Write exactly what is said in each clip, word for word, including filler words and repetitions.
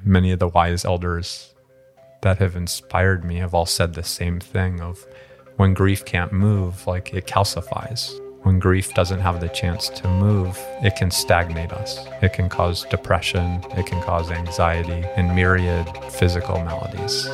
Many of the wise elders that have inspired me have all said the same thing of when grief can't move, like it calcifies. When grief doesn't have the chance to move, it can stagnate us. It can cause depression, it can cause anxiety, and myriad physical maladies.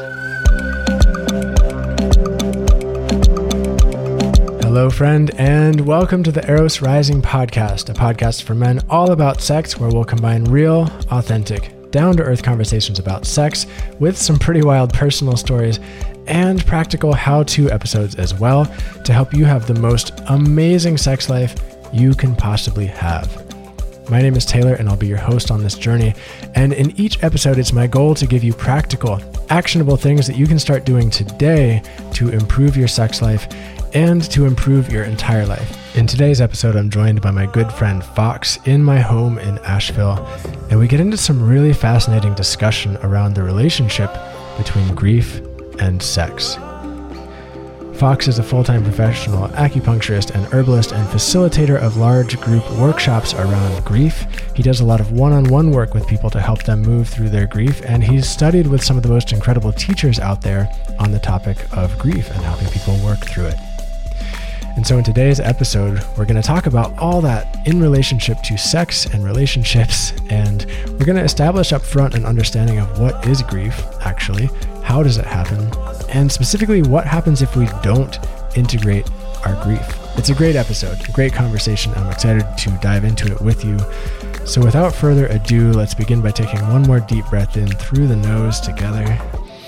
Hello, friend, and welcome to the Eros Rising podcast, a podcast for men all about sex, where we'll combine real, authentic, down-to-earth conversations about sex with some pretty wild personal stories and practical how-to episodes as well to help you have the most amazing sex life you can possibly have. My name is Taylor, and I'll be your host on this journey. And in each episode, it's my goal to give you practical, actionable things that you can start doing today to improve your sex life and to improve your entire life. In today's episode, I'm joined by my good friend Fox in my home in Asheville, and we get into some really fascinating discussion around the relationship between grief and sex. Fox is a full-time professional acupuncturist and herbalist and facilitator of large group workshops around grief. He does a lot of one-on-one work with people to help them move through their grief, and he's studied with some of the most incredible teachers out there on the topic of grief and helping people work through it. And so in today's episode, we're going to talk about all that in relationship to sex and relationships, and we're going to establish up front an understanding of what is grief, actually, how does it happen, and specifically what happens if we don't integrate our grief. It's a great episode, a great conversation. I'm excited to dive into it with you. So without further ado, let's begin by taking one more deep breath in through the nose together.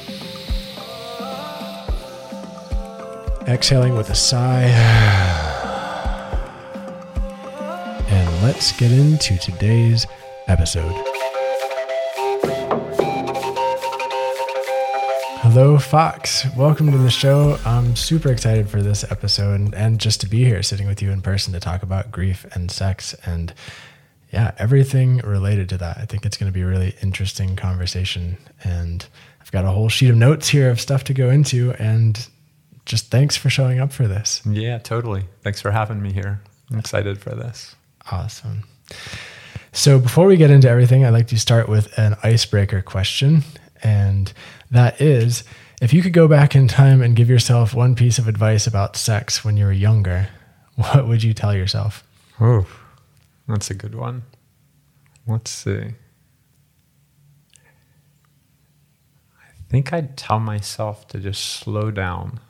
Exhaling with a sigh. And let's get into today's episode. Hello, Fox. Welcome to the show. I'm super excited for this episode and, and just to be here sitting with you in person to talk about grief and sex and yeah, everything related to that. I think it's going to be a really interesting conversation, and I've got a whole sheet of notes here of stuff to go into, and just thanks for showing up for this. Yeah, totally. Thanks for having me here. I'm excited for this. Awesome. So before we get into everything, I'd like to start with an icebreaker question. And that is, if you could go back in time and give yourself one piece of advice about sex when you were younger, what would you tell yourself? Oh, that's a good one. Let's see. I think I'd tell myself to just slow down,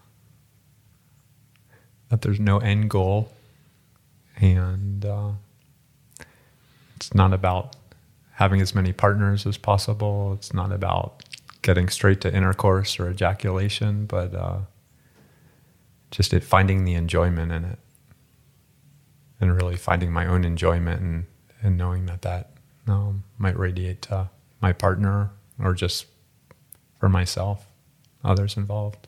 that there's no end goal, and uh, it's not about having as many partners as possible. It's not about getting straight to intercourse or ejaculation, but uh, just it, finding the enjoyment in it, and really finding my own enjoyment, and, and knowing that that um, might radiate to my partner or just for myself, others involved.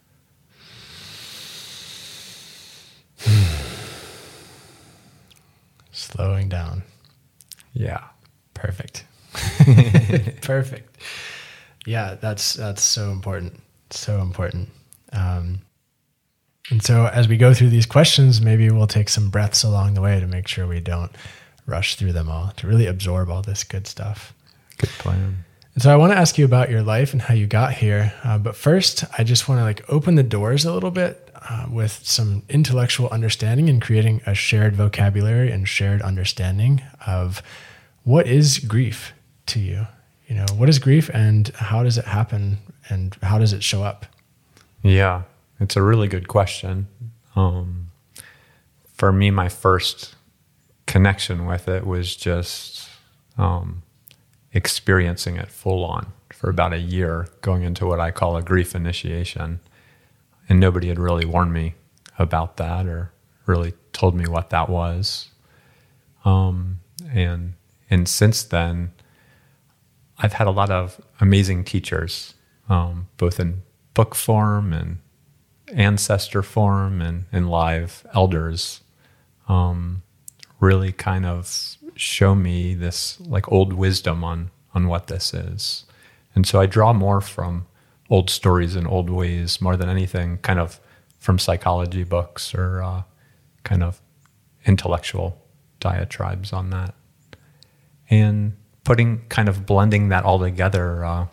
Slowing down. Yeah. Perfect. Perfect. Yeah, that's that's so important. So important. Um, and so as we go through these questions, maybe we'll take some breaths along the way to make sure we don't rush through them all, to really absorb all this good stuff. Good plan. And so I want to ask you about your life and how you got here. Uh, but first, I just want to like open the doors a little bit uh, with some intellectual understanding and creating a shared vocabulary and shared understanding of what is grief to you. You know, what is grief and how does it happen and how does it show up? Yeah, it's a really good question. Um, for me, my first connection with it was just um, experiencing it full on for about a year, going into what I call a grief initiation. And nobody had really warned me about that or really told me what that was. Um, and and since then, I've had a lot of amazing teachers, um, both in book form and ancestor form and, and live elders, um, really kind of show me this like old wisdom on, on what this is. And so I draw more from old stories and old ways more than anything, kind of from psychology books or uh, kind of intellectual diatribes on that. And putting, kind of blending that all together, uh,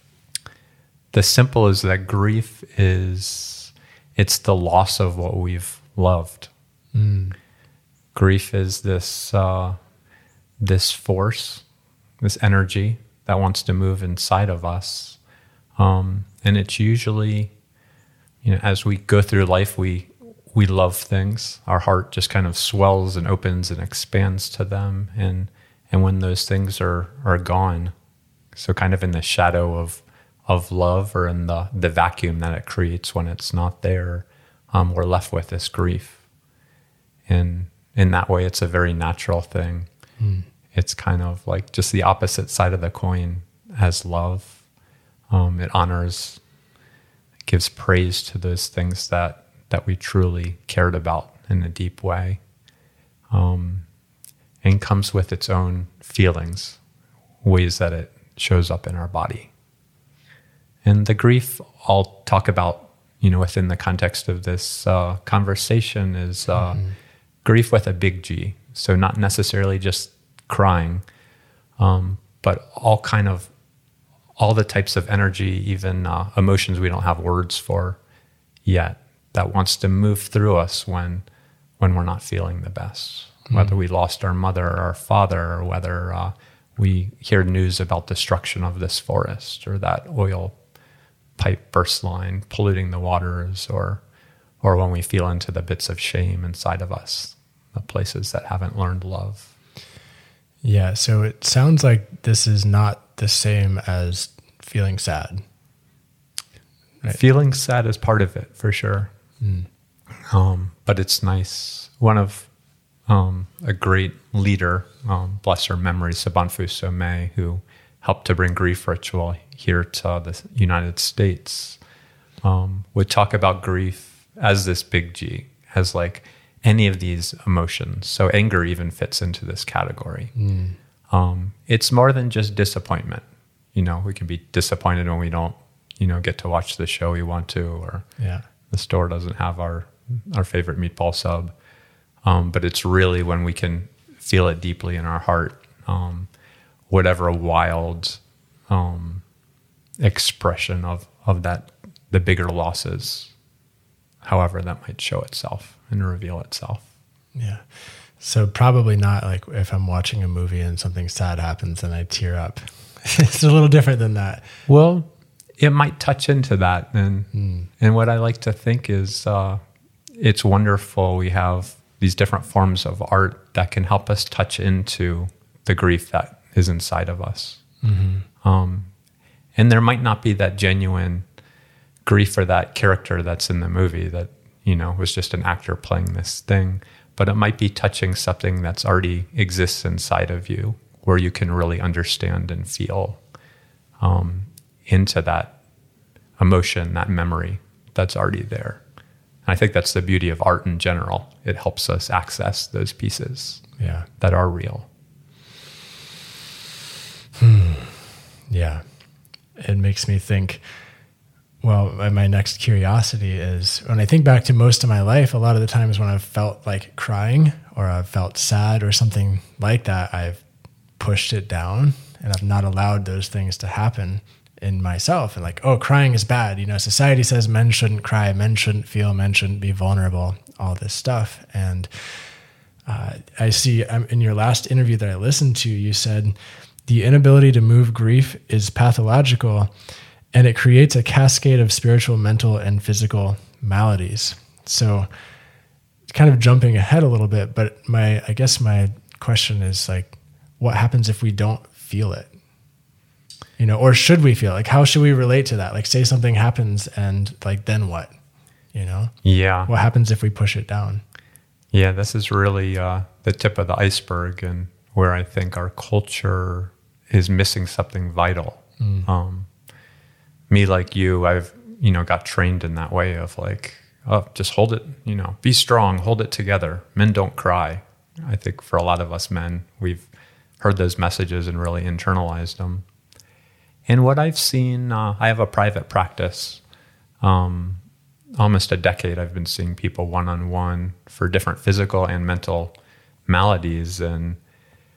the simple is that grief is, it's the loss of what we've loved. Mm. Grief is this, uh, this force, this energy that wants to move inside of us. Um, and it's usually, you know, as we go through life, we, we love things. Our heart just kind of swells and opens and expands to them. And, and when those things are, are gone, so kind of in the shadow of, of love, or in the, the vacuum that it creates when it's not there, um, we're left with this grief. And in that way, it's a very natural thing. Mm. It's kind of like just the opposite side of the coin as love. Um, it honors, gives praise to those things that, that we truly cared about in a deep way, um, and comes with its own feelings, ways that it shows up in our body. And the grief I'll talk about, you know, within the context of this uh, conversation is uh, mm-hmm. grief with a big G. So not necessarily just crying, um, but all kind of, all the types of energy, even uh, emotions we don't have words for yet, that wants to move through us when when we're not feeling the best. Mm-hmm. Whether we lost our mother or our father, or whether uh, we hear news about destruction of this forest, or that oil pipe burst line polluting the waters, or or when we feel into the bits of shame inside of us, the places that haven't learned love. Yeah, so it sounds like this is not the same as feeling sad. Right? Feeling sad is part of it, for sure. Mm. Um, but it's nice. One of um, a great leader, um, bless her memory, Sabanfu Somé, who helped to bring grief ritual here to the United States, um, would talk about grief as this big G, as like any of these emotions. So anger even fits into this category. Mm. Um, it's more than just disappointment. You know, we can be disappointed when we don't, you know, get to watch the show we want to, or yeah. the store doesn't have our, our favorite meatball sub. Um, but it's really when we can feel it deeply in our heart, um, whatever wild um, expression of, of that, the bigger losses, however that might show itself and reveal itself. Yeah. So probably not like if I'm watching a movie and something sad happens and I tear up. It's a little different than that. Well, it might touch into that. And, mm. and what I like to think is uh, it's wonderful. We have these different forms of art that can help us touch into the grief that is inside of us. Mm-hmm. Um, and there might not be that genuine grief for that character that's in the movie that, you know, was just an actor playing this thing, but it might be touching something that's already exists inside of you, where you can really understand and feel um, into that emotion, that memory that's already there. And I think that's the beauty of art in general. It helps us access those pieces yeah. that are real. Hmm. Yeah. It makes me think, well, my next curiosity is when I think back to most of my life, a lot of the times when I've felt like crying or I've felt sad or something like that, I've pushed it down and I've not allowed those things to happen in myself. And like, oh, crying is bad. You know, society says men shouldn't cry, men shouldn't feel, men shouldn't be vulnerable, all this stuff. And uh, I see um, in your last interview that I listened to, you said the inability to move grief is pathological and it creates a cascade of spiritual, mental, and physical maladies. So kind of jumping ahead a little bit, but my, I guess my question is like, what happens if we don't feel it? You know, or should we feel? Like, how should we relate to that? Like, say something happens and like, then what? You know? Yeah. What happens if we push it down? Yeah, this is really uh, the tip of the iceberg, and where I think our culture is missing something vital. Mm. Um, me, like you, I've, you know, got trained in that way of like, oh, just hold it, you know, be strong, hold it together. Men don't cry. I think for a lot of us men, we've heard those messages and really internalized them. And what I've seen, uh, I have a private practice. Um, almost a decade, I've been seeing people one-on-one for different physical and mental maladies. And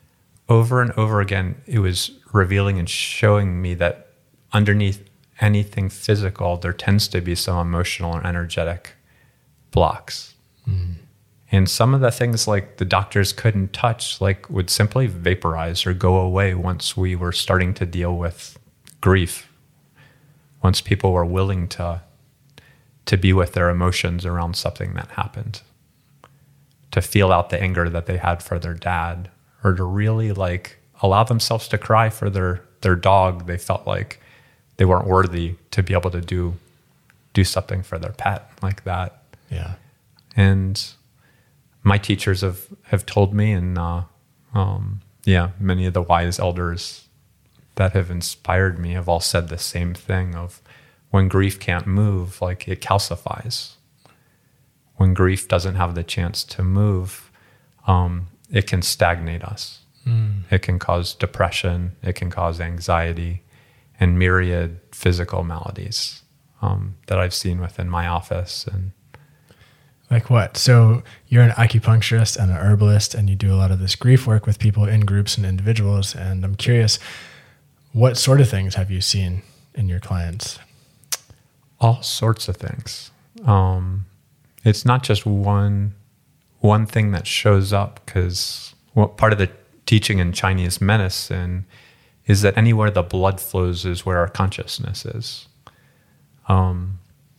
over and over again, it was revealing and showing me that underneath anything physical, there tends to be some emotional and energetic blocks. Mm. And some of the things like the doctors couldn't touch, like would simply vaporize or go away once we were starting to deal with grief. Once people were willing to, to be with their emotions around something that happened, to feel out the anger that they had for their dad, or to really like allow themselves to cry for their, their dog. They felt like they weren't worthy to be able to do, do something for their pet like that. Yeah. And my teachers have, have told me, and uh, um, yeah, many of the wise elders that have inspired me have all said the same thing of when grief can't move, like it calcifies. When grief doesn't have the chance to move, um, it can stagnate us. Mm. It can cause depression. It can cause anxiety and myriad physical maladies um, that I've seen within my office. And like what? So you're an acupuncturist and an herbalist, and you do a lot of this grief work with people in groups and individuals. And I'm curious, what sort of things have you seen in your clients? All sorts of things. Um, it's not just one one thing that shows up, because well, part of the teaching in Chinese medicine is that anywhere the blood flows is where our consciousness is. Um,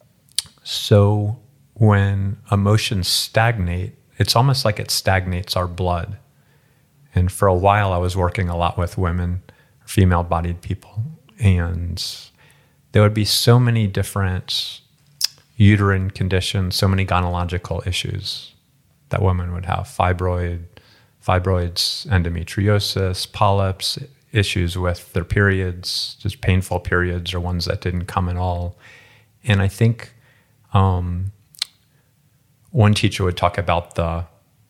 so when emotions stagnate, it's almost like it stagnates our blood. And for a while, I was working a lot with women, female-bodied people, and there would be so many different uterine conditions, so many gynecological issues that women would have: fibroid, fibroids, endometriosis, polyps, issues with their periods, just painful periods or ones that didn't come at all. And I think um, one teacher would talk about the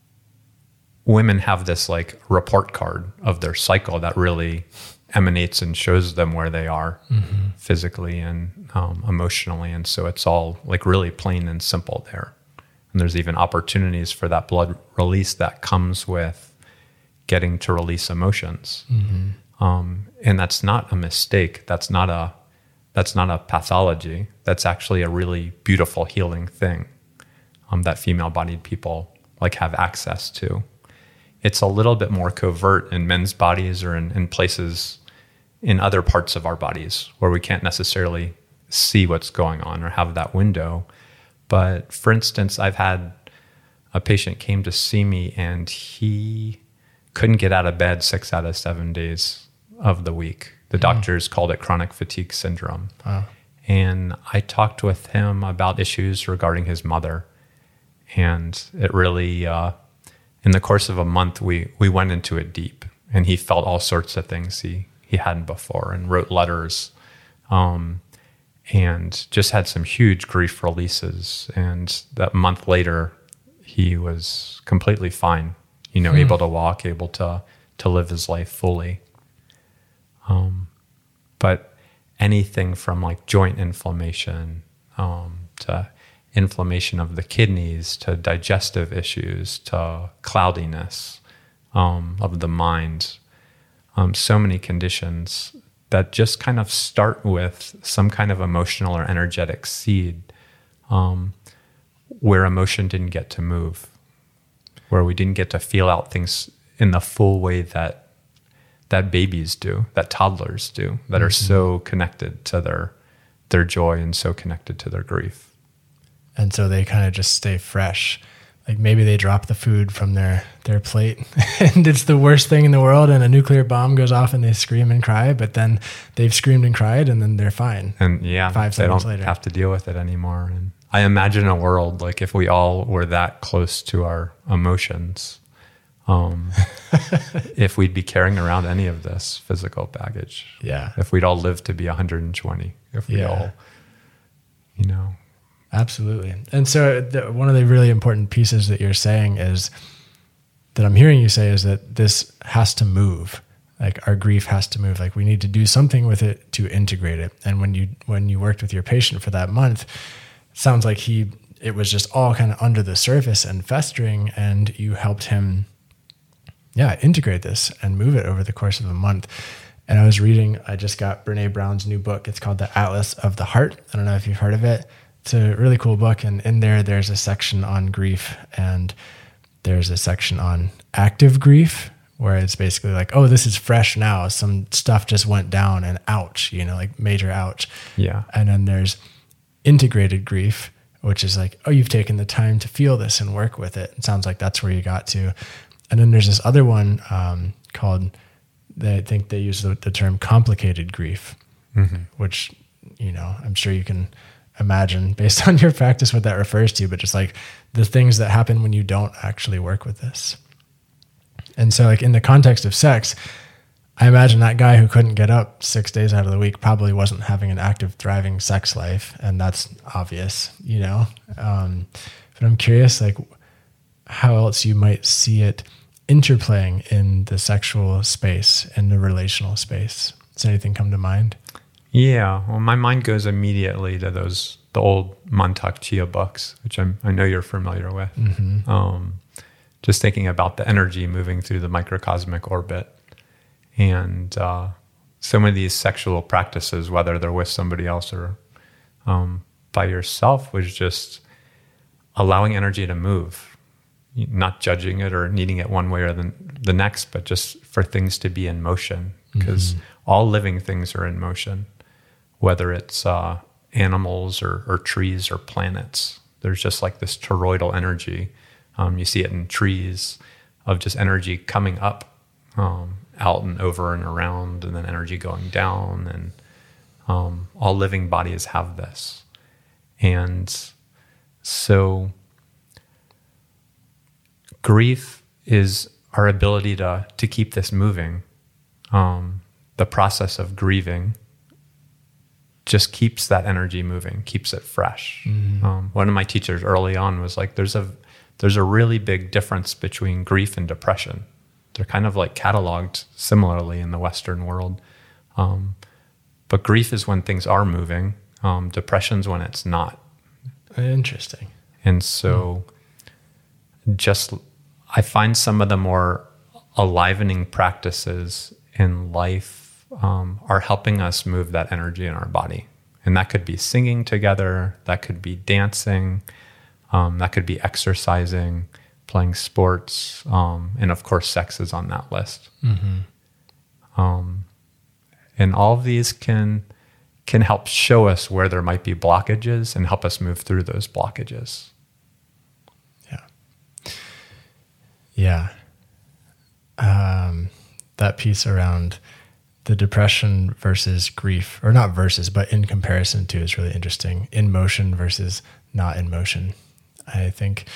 women have this like report card of their cycle that really emanates and shows them where they are mm-hmm. physically and um, emotionally. And so it's all like really plain and simple there. And there's even opportunities for that blood release that comes with getting to release emotions. Mm-hmm. Um, and that's not a mistake. That's not a, that's not a pathology. That's actually a really beautiful healing thing um, that female-bodied people like have access to. It's a little bit more covert in men's bodies or in, in places in other parts of our bodies where we can't necessarily see what's going on or have that window. But for instance, I've had a patient came to see me and he couldn't get out of bed six out of seven days of the week. The mm. doctors called it chronic fatigue syndrome. Wow. And I talked with him about issues regarding his mother. And it really, uh, in the course of a month, we we went into it deep. And he felt all sorts of things he, he hadn't before and wrote letters. Um, and just had some huge grief releases. And that month later, he was completely fine, you know, hmm. able to walk, able to to live his life fully. Um, but anything from like joint inflammation um, to inflammation of the kidneys to digestive issues to cloudiness um, of the mind, um, so many conditions that just kind of start with some kind of emotional or energetic seed um, where emotion didn't get to move, where we didn't get to feel out things in the full way that that babies do, that toddlers do, that mm-hmm. are so connected to their their joy and so connected to their grief. And so they kind of just stay fresh. Like maybe they drop the food from their, their plate and it's the worst thing in the world and a nuclear bomb goes off and they scream and cry, but then they've screamed and cried and then they're fine. And yeah, five they seconds don't later. have to deal with it anymore. And I imagine a world like if we all were that close to our emotions, um, if we'd be carrying around any of this physical baggage. Yeah. If we'd all live to be one hundred twenty, if we yeah. all, you know. Absolutely. And so the, one of the really important pieces that you're saying is that I'm hearing you say is that this has to move. Like our grief has to move. Like we need to do something with it to integrate it. And when you, when you worked with your patient for that month, it sounds like he, it was just all kind of under the surface and festering, and you helped him yeah, integrate this and move it over the course of a month. And I was reading, I just got Brene Brown's new book. It's called The Atlas of the Heart. I don't know if you've heard of it. It's a really cool book. And in there, there's a section on grief, and there's a section on active grief, where it's basically like, oh, this is fresh now. Some stuff just went down and ouch, you know, like major ouch. Yeah. And then there's integrated grief, which is like, oh, you've taken the time to feel this and work with it. It sounds like that's where you got to. And then there's this other one um, called, they, I think they use the, the term complicated grief, mm-hmm. which, you know, I'm sure you can imagine based on your practice what that refers to, but just like the things that happen when you don't actually work with this. And so like in the context of sex, I imagine that guy who couldn't get up six days out of the week probably wasn't having an active, thriving sex life. And that's obvious, you know? Um, but I'm curious, like how else you might see it interplaying in the sexual space, in the relational space. Does anything come to mind? Yeah, well, my mind goes immediately to those the old Mantak Chia books, which I'm, I know you're familiar with. Mm-hmm. Um, just thinking about the energy moving through the microcosmic orbit, and uh, some of these sexual practices, whether they're with somebody else or um, by yourself, was just allowing energy to move, not judging it or needing it one way or the, the next, but just for things to be in motion, because mm-hmm. all living things are in motion. Whether it's uh, animals or, or trees or planets, there's just like this toroidal energy. Um, you see it in trees of just energy coming up, um, out and over and around, and then energy going down. And um, all living bodies have this. And so grief is our ability to, to keep this moving. Um, the process of grieving just keeps that energy moving, keeps it fresh. Mm-hmm. Um, one of my teachers early on was like, there's a there's a really big difference between grief and depression. They're kind of like cataloged similarly in the Western world. Um, but grief is when things are moving. Um, depression's when it's not. Interesting. And so mm. just, I find some of the more enlivening practices in life Um, are helping us move that energy in our body. And that could be singing together, that could be dancing, um, that could be exercising, playing sports, um, and of course sex is on that list. Mm-hmm. Um, and all of these can can help show us where there might be blockages and help us move through those blockages. Yeah. Yeah. Um, that piece around the depression versus grief, or not versus, but in comparison to, is really interesting. In motion versus not in motion. I think,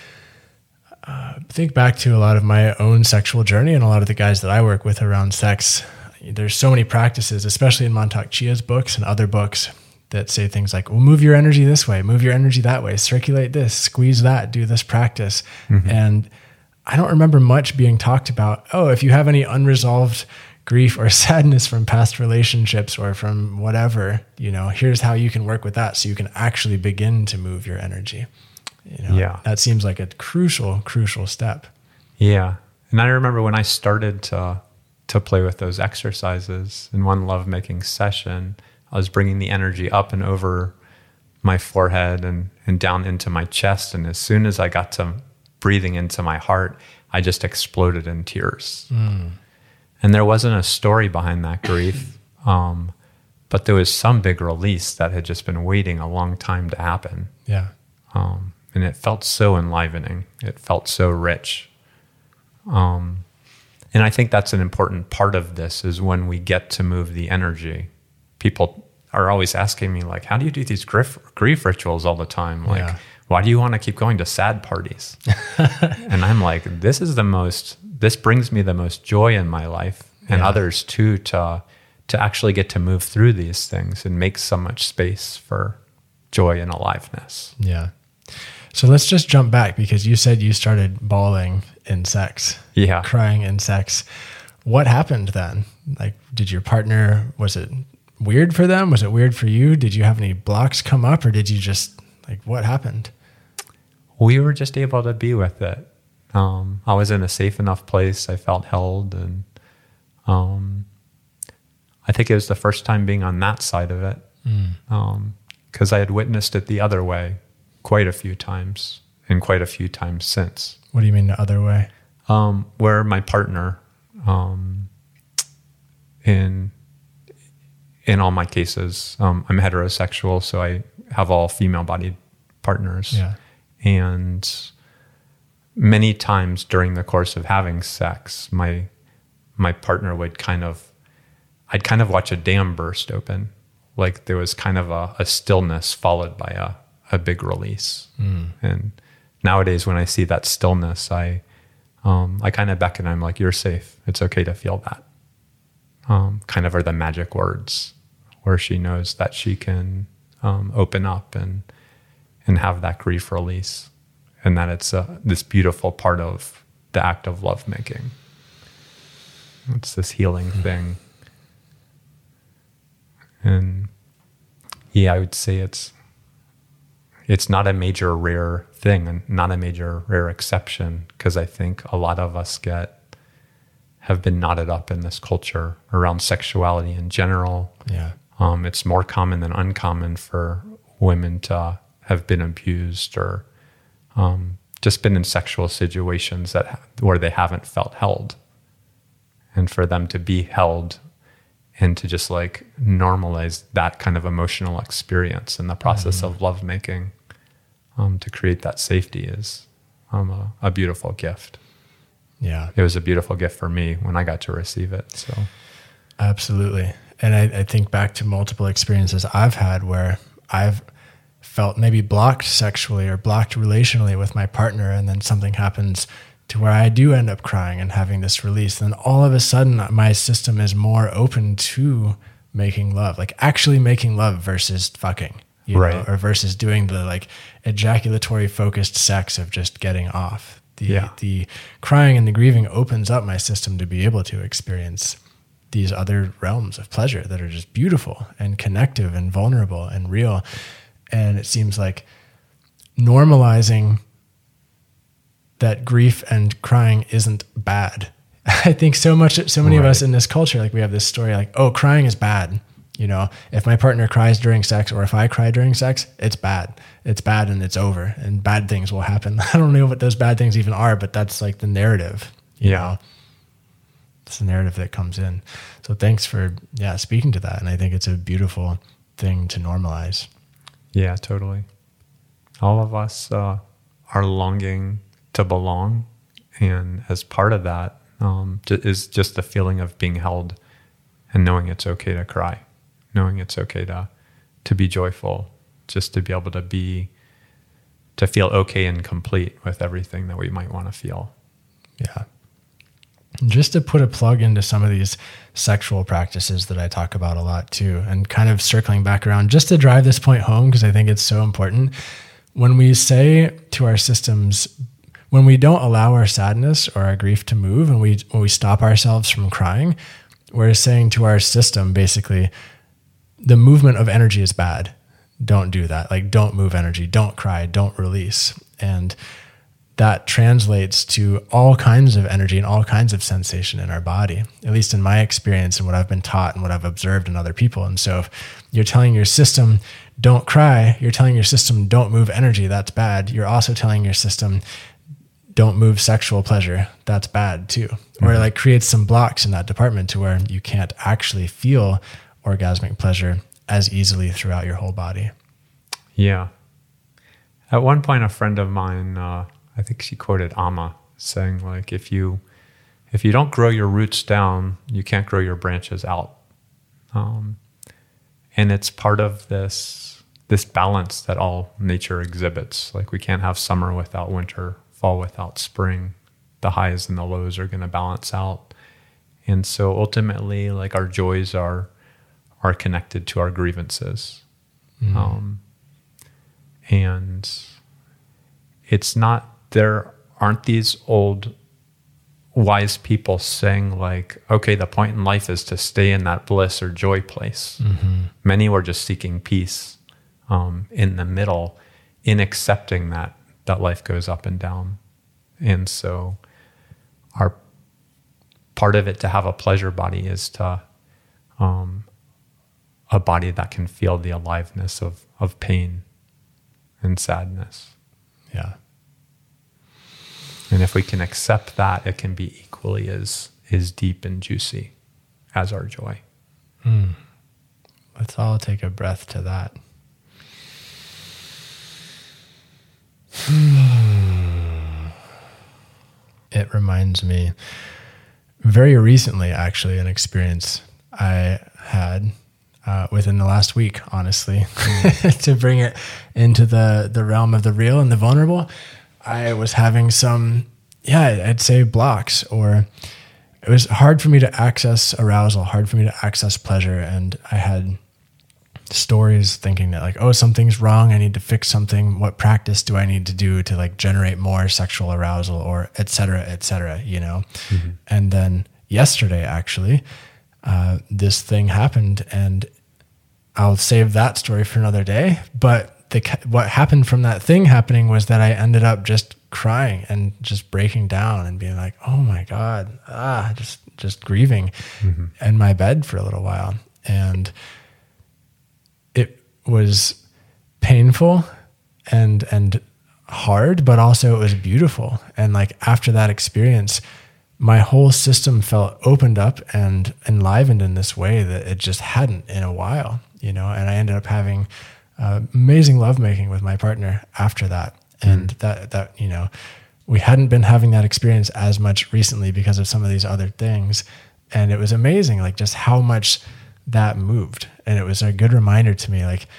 uh, think back to a lot of my own sexual journey and a lot of the guys that I work with around sex. There's so many practices, especially in Mantak Chia's books and other books, that say things like, well, move your energy this way, move your energy that way, circulate this, squeeze that, do this practice. Mm-hmm. And I don't remember much being talked about, oh, if you have any unresolved grief or sadness from past relationships or from whatever, you know, here's how you can work with that so you can actually begin to move your energy. You know, yeah. That seems like a crucial, crucial step. Yeah. And I remember when I started to, to play with those exercises in one lovemaking session, I was bringing the energy up and over my forehead and, and down into my chest. And as soon as I got to breathing into my heart, I just exploded in tears. Mm. And there wasn't a story behind that grief, um, but there was some big release that had just been waiting a long time to happen. Yeah. Um, and it felt so enlivening. It felt so rich. Um, and I think that's an important part of this, is when we get to move the energy. People are always asking me, like, how do you do these grief, grief rituals all the time? Like, yeah. Why do you want to keep going to sad parties? And I'm like, this is the most, this brings me the most joy in my life, and yeah. others too, to, to actually get to move through these things and make so much space for joy and aliveness. Yeah. So let's just jump back, because you said you started bawling in sex, yeah, crying in sex. What happened then? Like, did your partner, was it weird for them? Was it weird for you? Did you have any blocks come up, or did you just, like, what happened? We were just able to be with it. Um, I was in a safe enough place. I felt held, and um, I think it was the first time being on that side of it, because mm. um, I had witnessed it the other way quite a few times, and quite a few times since. What do you mean the other way? Um, where my partner, um, in in all my cases, um, I'm heterosexual, so I have all female-bodied partners, yeah. and many times during the course of having sex, my my partner would kind of, I'd kind of watch a dam burst open, like there was kind of a, a stillness followed by a, a big release. Mm. And nowadays, when I see that stillness, I um, I kind of beckon. I'm like, "You're safe. It's okay to feel that." Um, kind of are the magic words where she knows that she can um, open up and and have that grief release. And that it's uh, this beautiful part of the act of lovemaking. It's this healing thing. And yeah, I would say it's it's not a major rare thing and not a major rare exception, because I think a lot of us get have been knotted up in this culture around sexuality in general. Yeah. Um, it's more common than uncommon for women to have been abused or Um, just been in sexual situations that where they haven't felt held, and for them to be held and to just like normalize that kind of emotional experience in the process mm-hmm. of lovemaking, um, to create that safety is um, a, a beautiful gift. Yeah, it was a beautiful gift for me when I got to receive it. So, absolutely, and I, I think back to multiple experiences I've had where I've felt maybe blocked sexually or blocked relationally with my partner, and then something happens to where I do end up crying and having this release. Then all of a sudden my system is more open to making love, like actually making love versus fucking, you right. know, or versus doing the like ejaculatory focused sex of just getting off. The, yeah. the crying and the grieving opens up my system to be able to experience these other realms of pleasure that are just beautiful and connective and vulnerable and real. And it seems like normalizing that grief and crying isn't bad. I think so much, so many right. of us in this culture, like we have this story like, oh, crying is bad. You know, if my partner cries during sex or if I cry during sex, it's bad. It's bad and it's over and bad things will happen. I don't know what those bad things even are, but that's like the narrative. You yeah. know? It's the narrative that comes in. So thanks for, yeah, speaking to that. And I think it's a beautiful thing to normalize. Yeah, totally. All of us uh, are longing to belong. And as part of that um, is just the feeling of being held and knowing it's okay to cry, knowing it's okay to, to be joyful, just to be able to be, to feel okay and complete with everything that we might want to feel. Yeah. Just to put a plug into some of these sexual practices that I talk about a lot too, and kind of circling back around just to drive this point home, because I think it's so important. When we say to our systems, when we don't allow our sadness or our grief to move, and we when we stop ourselves from crying, we're saying to our system, basically, the movement of energy is bad. Don't do that. Like, don't move energy, don't cry, don't release. And that translates to all kinds of energy and all kinds of sensation in our body, at least in my experience and what I've been taught and what I've observed in other people. And so if you're telling your system, don't cry, you're telling your system, don't move energy, that's bad. You're also telling your system, don't move sexual pleasure, that's bad too. Mm-hmm. Or it like creates some blocks in that department to where you can't actually feel orgasmic pleasure as easily throughout your whole body. Yeah. At one point, a friend of mine, uh, I think she quoted Amma saying, like, if you if you don't grow your roots down, you can't grow your branches out. Um, and it's part of this this balance that all nature exhibits. Like, we can't have summer without winter, fall without spring. The highs and the lows are going to balance out. And so ultimately, like, our joys are are connected to our grievances. Mm. Um, and it's not, there aren't these old wise people saying like, okay, the point in life is to stay in that bliss or joy place. Mm-hmm. Many were just seeking peace um, in the middle, in accepting that, that life goes up and down. And so our part of it to have a pleasure body is to um, a body that can feel the aliveness of, of pain and sadness. Yeah. And if we can accept that, it can be equally as, as deep and juicy as our joy. Mm. Let's all take a breath to that. It reminds me very recently, actually, an experience I had uh, within the last week, honestly, to bring it into the, the realm of the real and the vulnerable. I was having some, yeah, I'd say blocks, or it was hard for me to access arousal, hard for me to access pleasure. And I had stories thinking that like, oh, something's wrong. I need to fix something. What practice do I need to do to like generate more sexual arousal, or et cetera, et cetera, you know? Mm-hmm. And then yesterday, actually, uh, this thing happened, and I'll save that story for another day. But the, what happened from that thing happening was that I ended up just crying and just breaking down and being like, oh my God, ah, just, just grieving mm-hmm. in my bed for a little while. And it was painful and, and hard, but also it was beautiful. And like after that experience, my whole system felt opened up and enlivened in this way that it just hadn't in a while, you know, and I ended up having uh, amazing lovemaking with my partner after that. And mm. that, that, you know, we hadn't been having that experience as much recently because of some of these other things. And it was amazing, like just how much that moved. And it was a good reminder to me, like,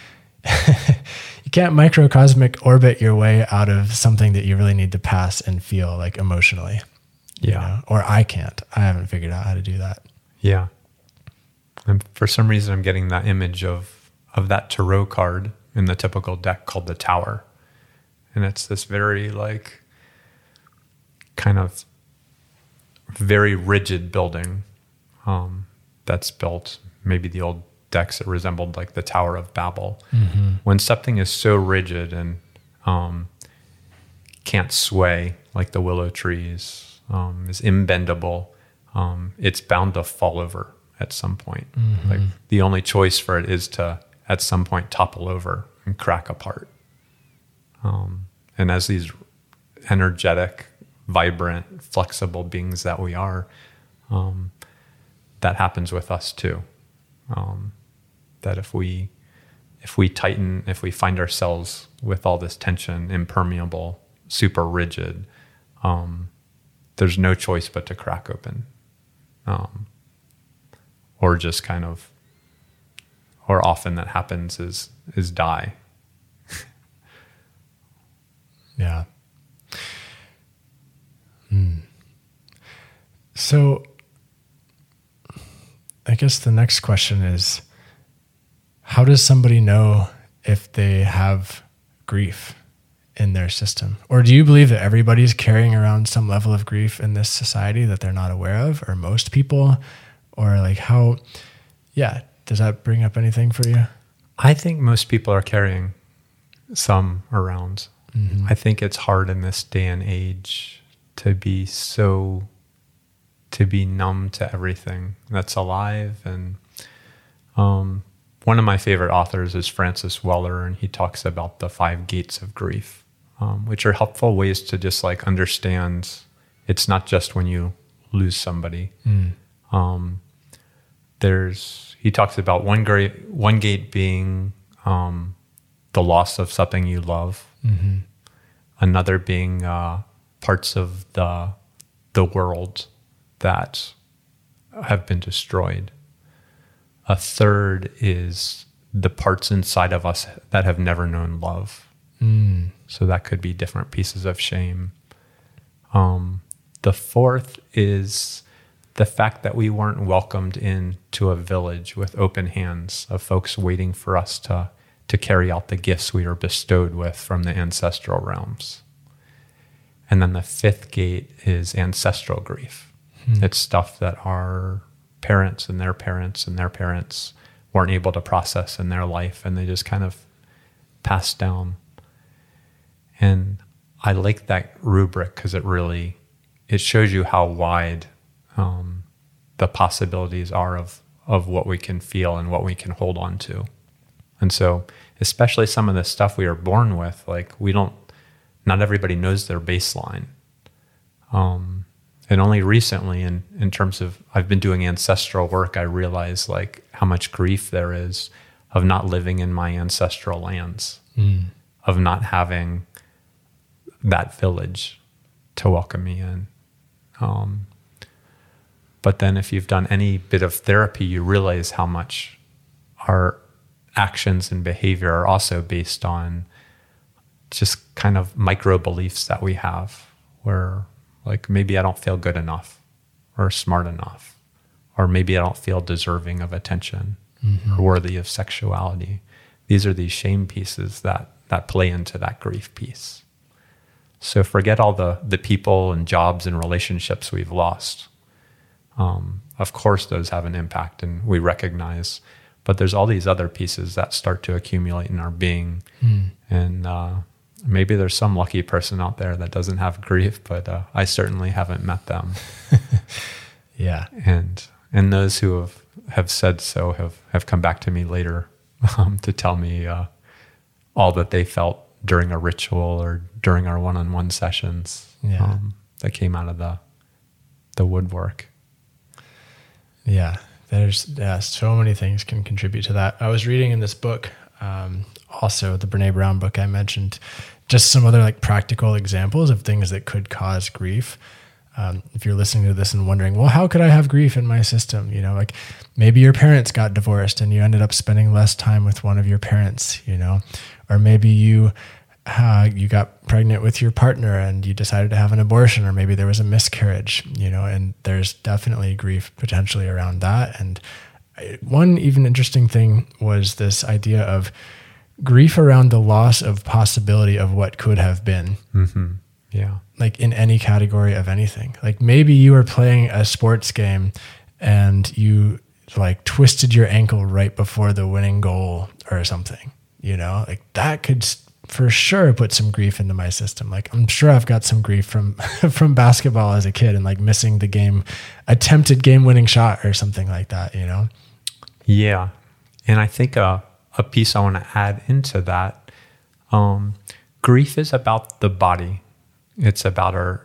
you can't microcosmic orbit your way out of something that you really need to pass and feel like emotionally. Yeah. You know? Or I can't. I haven't figured out how to do that. Yeah. And for some reason, I'm getting that image of, of that tarot card in the typical deck called the Tower. And it's this very like kind of very rigid building um, that's built, maybe the old decks, it resembled like the Tower of Babel. Mm-hmm. When something is so rigid and um, can't sway like the willow trees, um, is imbendable, um, it's bound to fall over at some point. Mm-hmm. Like the only choice for it is to at some point topple over and crack apart. Um, and as these energetic, vibrant, flexible beings that we are, um, that happens with us too. Um, that if we, if we tighten, if we find ourselves with all this tension, impermeable, super rigid, um, there's no choice but to crack open, um, or just kind of, or often that happens is is die. Yeah. Hmm. So I guess the next question is, how does somebody know if they have grief in their system? Or do you believe that everybody's carrying around some level of grief in this society that they're not aware of, or most people? Or like how, yeah, does that bring up anything for you? I think most people are carrying some around. Mm-hmm. I think it's hard in this day and age to be so, to be numb to everything that's alive. And um, one of my favorite authors is Francis Weller, and he talks about the five gates of grief, um, which are helpful ways to just like understand it's not just when you lose somebody. Mm. Um, there's, he talks about one great, one gate being um, the loss of something you love. Mm-hmm. Another being uh, parts of the the world that have been destroyed. A third is the parts inside of us that have never known love. Mm. So that could be different pieces of shame. Um, the fourth is the fact that we weren't welcomed into a village with open hands of folks waiting for us to to carry out the gifts we were bestowed with from the ancestral realms. And then the fifth gate is ancestral grief. Hmm. It's stuff that our parents and their parents and their parents weren't able to process in their life, and they just kind of passed down. And I like that rubric because it really, it shows you how wide um, the possibilities are of, of what we can feel and what we can hold on to. And so, especially some of the stuff we are born with, like we don't, not everybody knows their baseline. Um, and only recently in, in terms of, I've been doing ancestral work, I realized like how much grief there is of not living in my ancestral lands, mm. of not having that village to welcome me in. Um, but then if you've done any bit of therapy, you realize how much our actions and behavior are also based on just kind of micro beliefs that we have, where like maybe I don't feel good enough or smart enough, or maybe I don't feel deserving of attention mm-hmm. or worthy of sexuality. These are these shame pieces that that play into that grief piece. So forget all the the people and jobs and relationships we've lost. Um, of course, those have an impact, and we recognize. But there's all these other pieces that start to accumulate in our being. Mm. And uh, maybe there's some lucky person out there that doesn't have grief, but uh, I certainly haven't met them. Yeah. And and those who have, have said so have, have come back to me later um, to tell me uh, all that they felt during a ritual or during our one-on-one sessions yeah. um, that came out of the the woodwork. Yeah. There's yeah, so many things can contribute to that. I was reading in this book, um, also the Brene Brown book I mentioned, just some other like practical examples of things that could cause grief. Um, if you're listening to this and wondering, well, how could I have grief in my system? You know, like maybe your parents got divorced and you ended up spending less time with one of your parents, you know, or maybe you Uh, you got pregnant with your partner and you decided to have an abortion, or maybe there was a miscarriage, you know, and there's definitely grief potentially around that. And one even interesting thing was this idea of grief around the loss of possibility of what could have been. Mm-hmm. Yeah. Like in any category of anything. Like maybe you were playing a sports game and you like twisted your ankle right before the winning goal or something, you know, like that could for sure put some grief into my system. Like I'm sure I've got some grief from from basketball as a kid and like missing the game, attempted game winning shot or something like that, you know? Yeah. And I think a, a piece I want to add into that, um, grief is about the body. It's about our,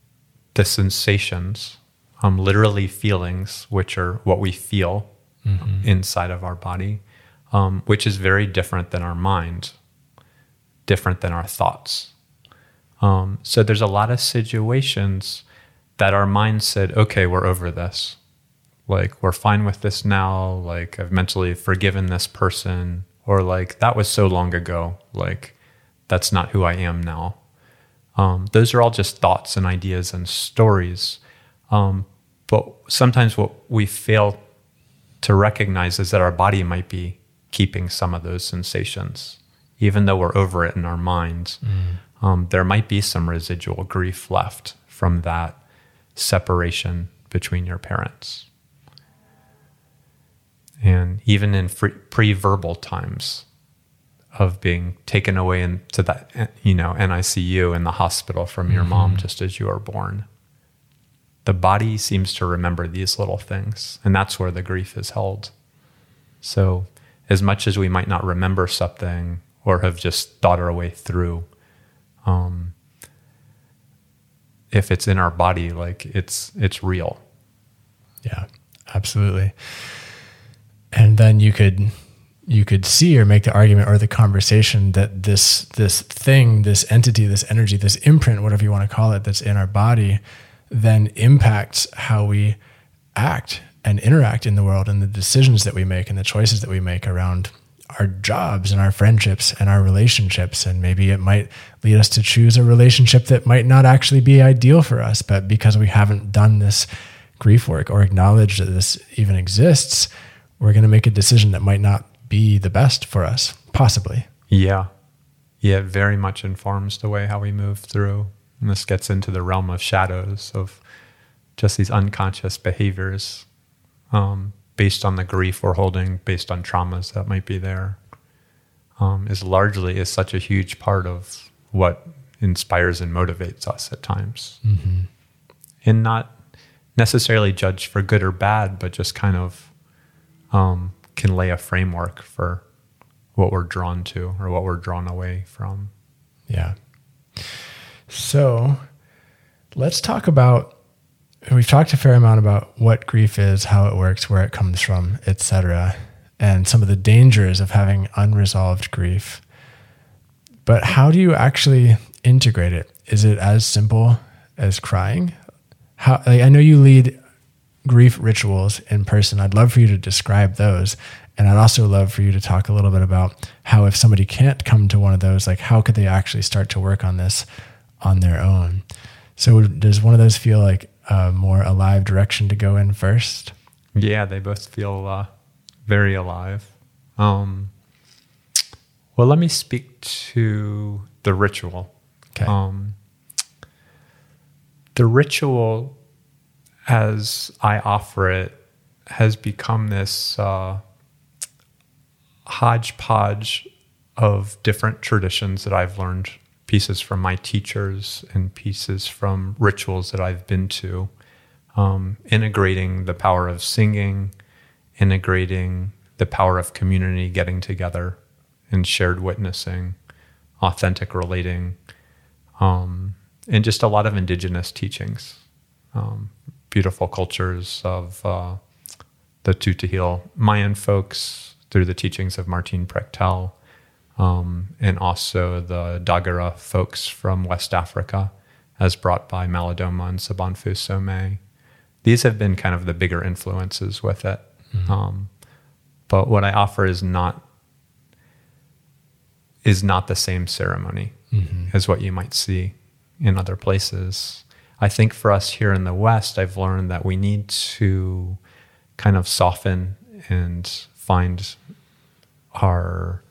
the sensations, um, literally feelings, which are what we feel mm-hmm. inside of our body, um, which is very different than our mind. Different than our thoughts. Um, so there's a lot of situations that our mind said, okay, we're over this. Like, we're fine with this now. Like, I've mentally forgiven this person. Or like, that was so long ago. Like, that's not who I am now. Um, those are all just thoughts and ideas and stories. Um, but sometimes what we fail to recognize is that our body might be keeping some of those sensations. Even though we're over it in our minds, mm. um, there might be some residual grief left from that separation between your parents. And even in free, pre-verbal times of being taken away into that, you know, N I C U in the hospital from mm-hmm. your mom just as you were born, the body seems to remember these little things, and that's where the grief is held. So as much as we might not remember something or have just thought our way through, um, if it's in our body, like it's it's real. Yeah, absolutely. And then you could you could see or make the argument or the conversation that this this thing, this entity, this energy, this imprint, whatever you want to call it, that's in our body, then impacts how we act and interact in the world, and the decisions that we make and the choices that we make around our jobs and our friendships and our relationships. And maybe it might lead us to choose a relationship that might not actually be ideal for us, but because we haven't done this grief work or acknowledged that this even exists, we're going to make a decision that might not be the best for us, possibly. Yeah. Yeah, it very much informs the way how we move through. And this gets into the realm of shadows, of just these unconscious behaviors, um, based on the grief we're holding, based on traumas that might be there, um, is largely is such a huge part of what inspires and motivates us at times. Mm-hmm. And not necessarily judged for good or bad, but just kind of um, can lay a framework for what we're drawn to or what we're drawn away from. Yeah. So let's talk about, we've talked a fair amount about what grief is, how it works, where it comes from, et cetera, and some of the dangers of having unresolved grief. But how do you actually integrate it? Is it as simple as crying? How, like, I know you lead grief rituals in person. I'd love for you to describe those. And I'd also love for you to talk a little bit about how, if somebody can't come to one of those, like how could they actually start to work on this on their own? So does one of those feel like a more alive direction to go in first? Yeah, they both feel uh, very alive. Um, well, let me speak to the ritual. Okay. Um, the ritual, as I offer it, has become this uh, hodgepodge of different traditions that I've learned, pieces from my teachers and pieces from rituals that I've been to, um, integrating the power of singing, integrating the power of community getting together and shared witnessing, authentic relating, um, and just a lot of indigenous teachings, um, beautiful cultures of uh, the Tutahil Mayan folks through the teachings of Martin Prechtel, um, and also the Dagara folks from West Africa as brought by Malidoma and Sabanfu Somé. These have been kind of the bigger influences with it. Mm-hmm. Um, but what I offer is not is not the same ceremony mm-hmm. as what you might see in other places. I think for us here in the West, I've learned that we need to kind of soften and find our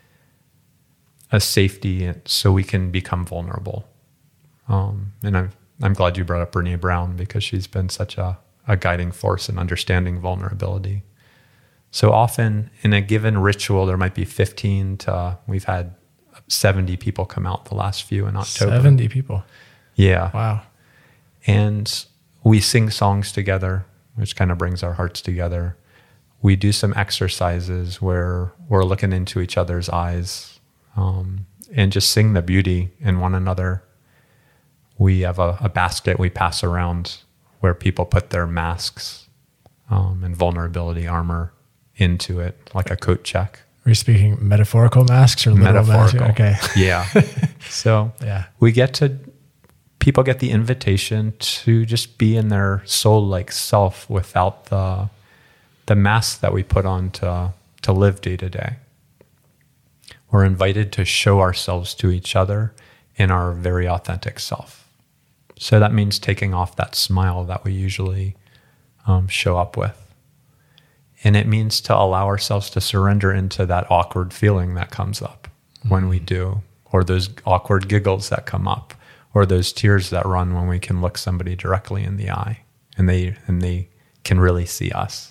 a safety so we can become vulnerable. Um, and I'm I'm glad you brought up Brené Brown, because she's been such a, a guiding force in understanding vulnerability. So often in a given ritual, there might be fifteen to, we've had seventy people come out the last few in October. seventy people. Yeah. Wow. And we sing songs together, which kind of brings our hearts together. We do some exercises where we're looking into each other's eyes, um, and just sing the beauty in one another. We have a, a basket we pass around where people put their masks um, and vulnerability armor into it, like a coat check. Are you speaking metaphorical masks or literal masks? Okay. Yeah. So yeah. we get to, people get the invitation to just be in their soul-like self without the the mask that we put on to, to live day to day. We're invited to show ourselves to each other in our very authentic self. So that means taking off that smile that we usually um, show up with. And it means to allow ourselves to surrender into that awkward feeling that comes up mm-hmm. when we do, or those awkward giggles that come up, or those tears that run when we can look somebody directly in the eye and they and they can really see us.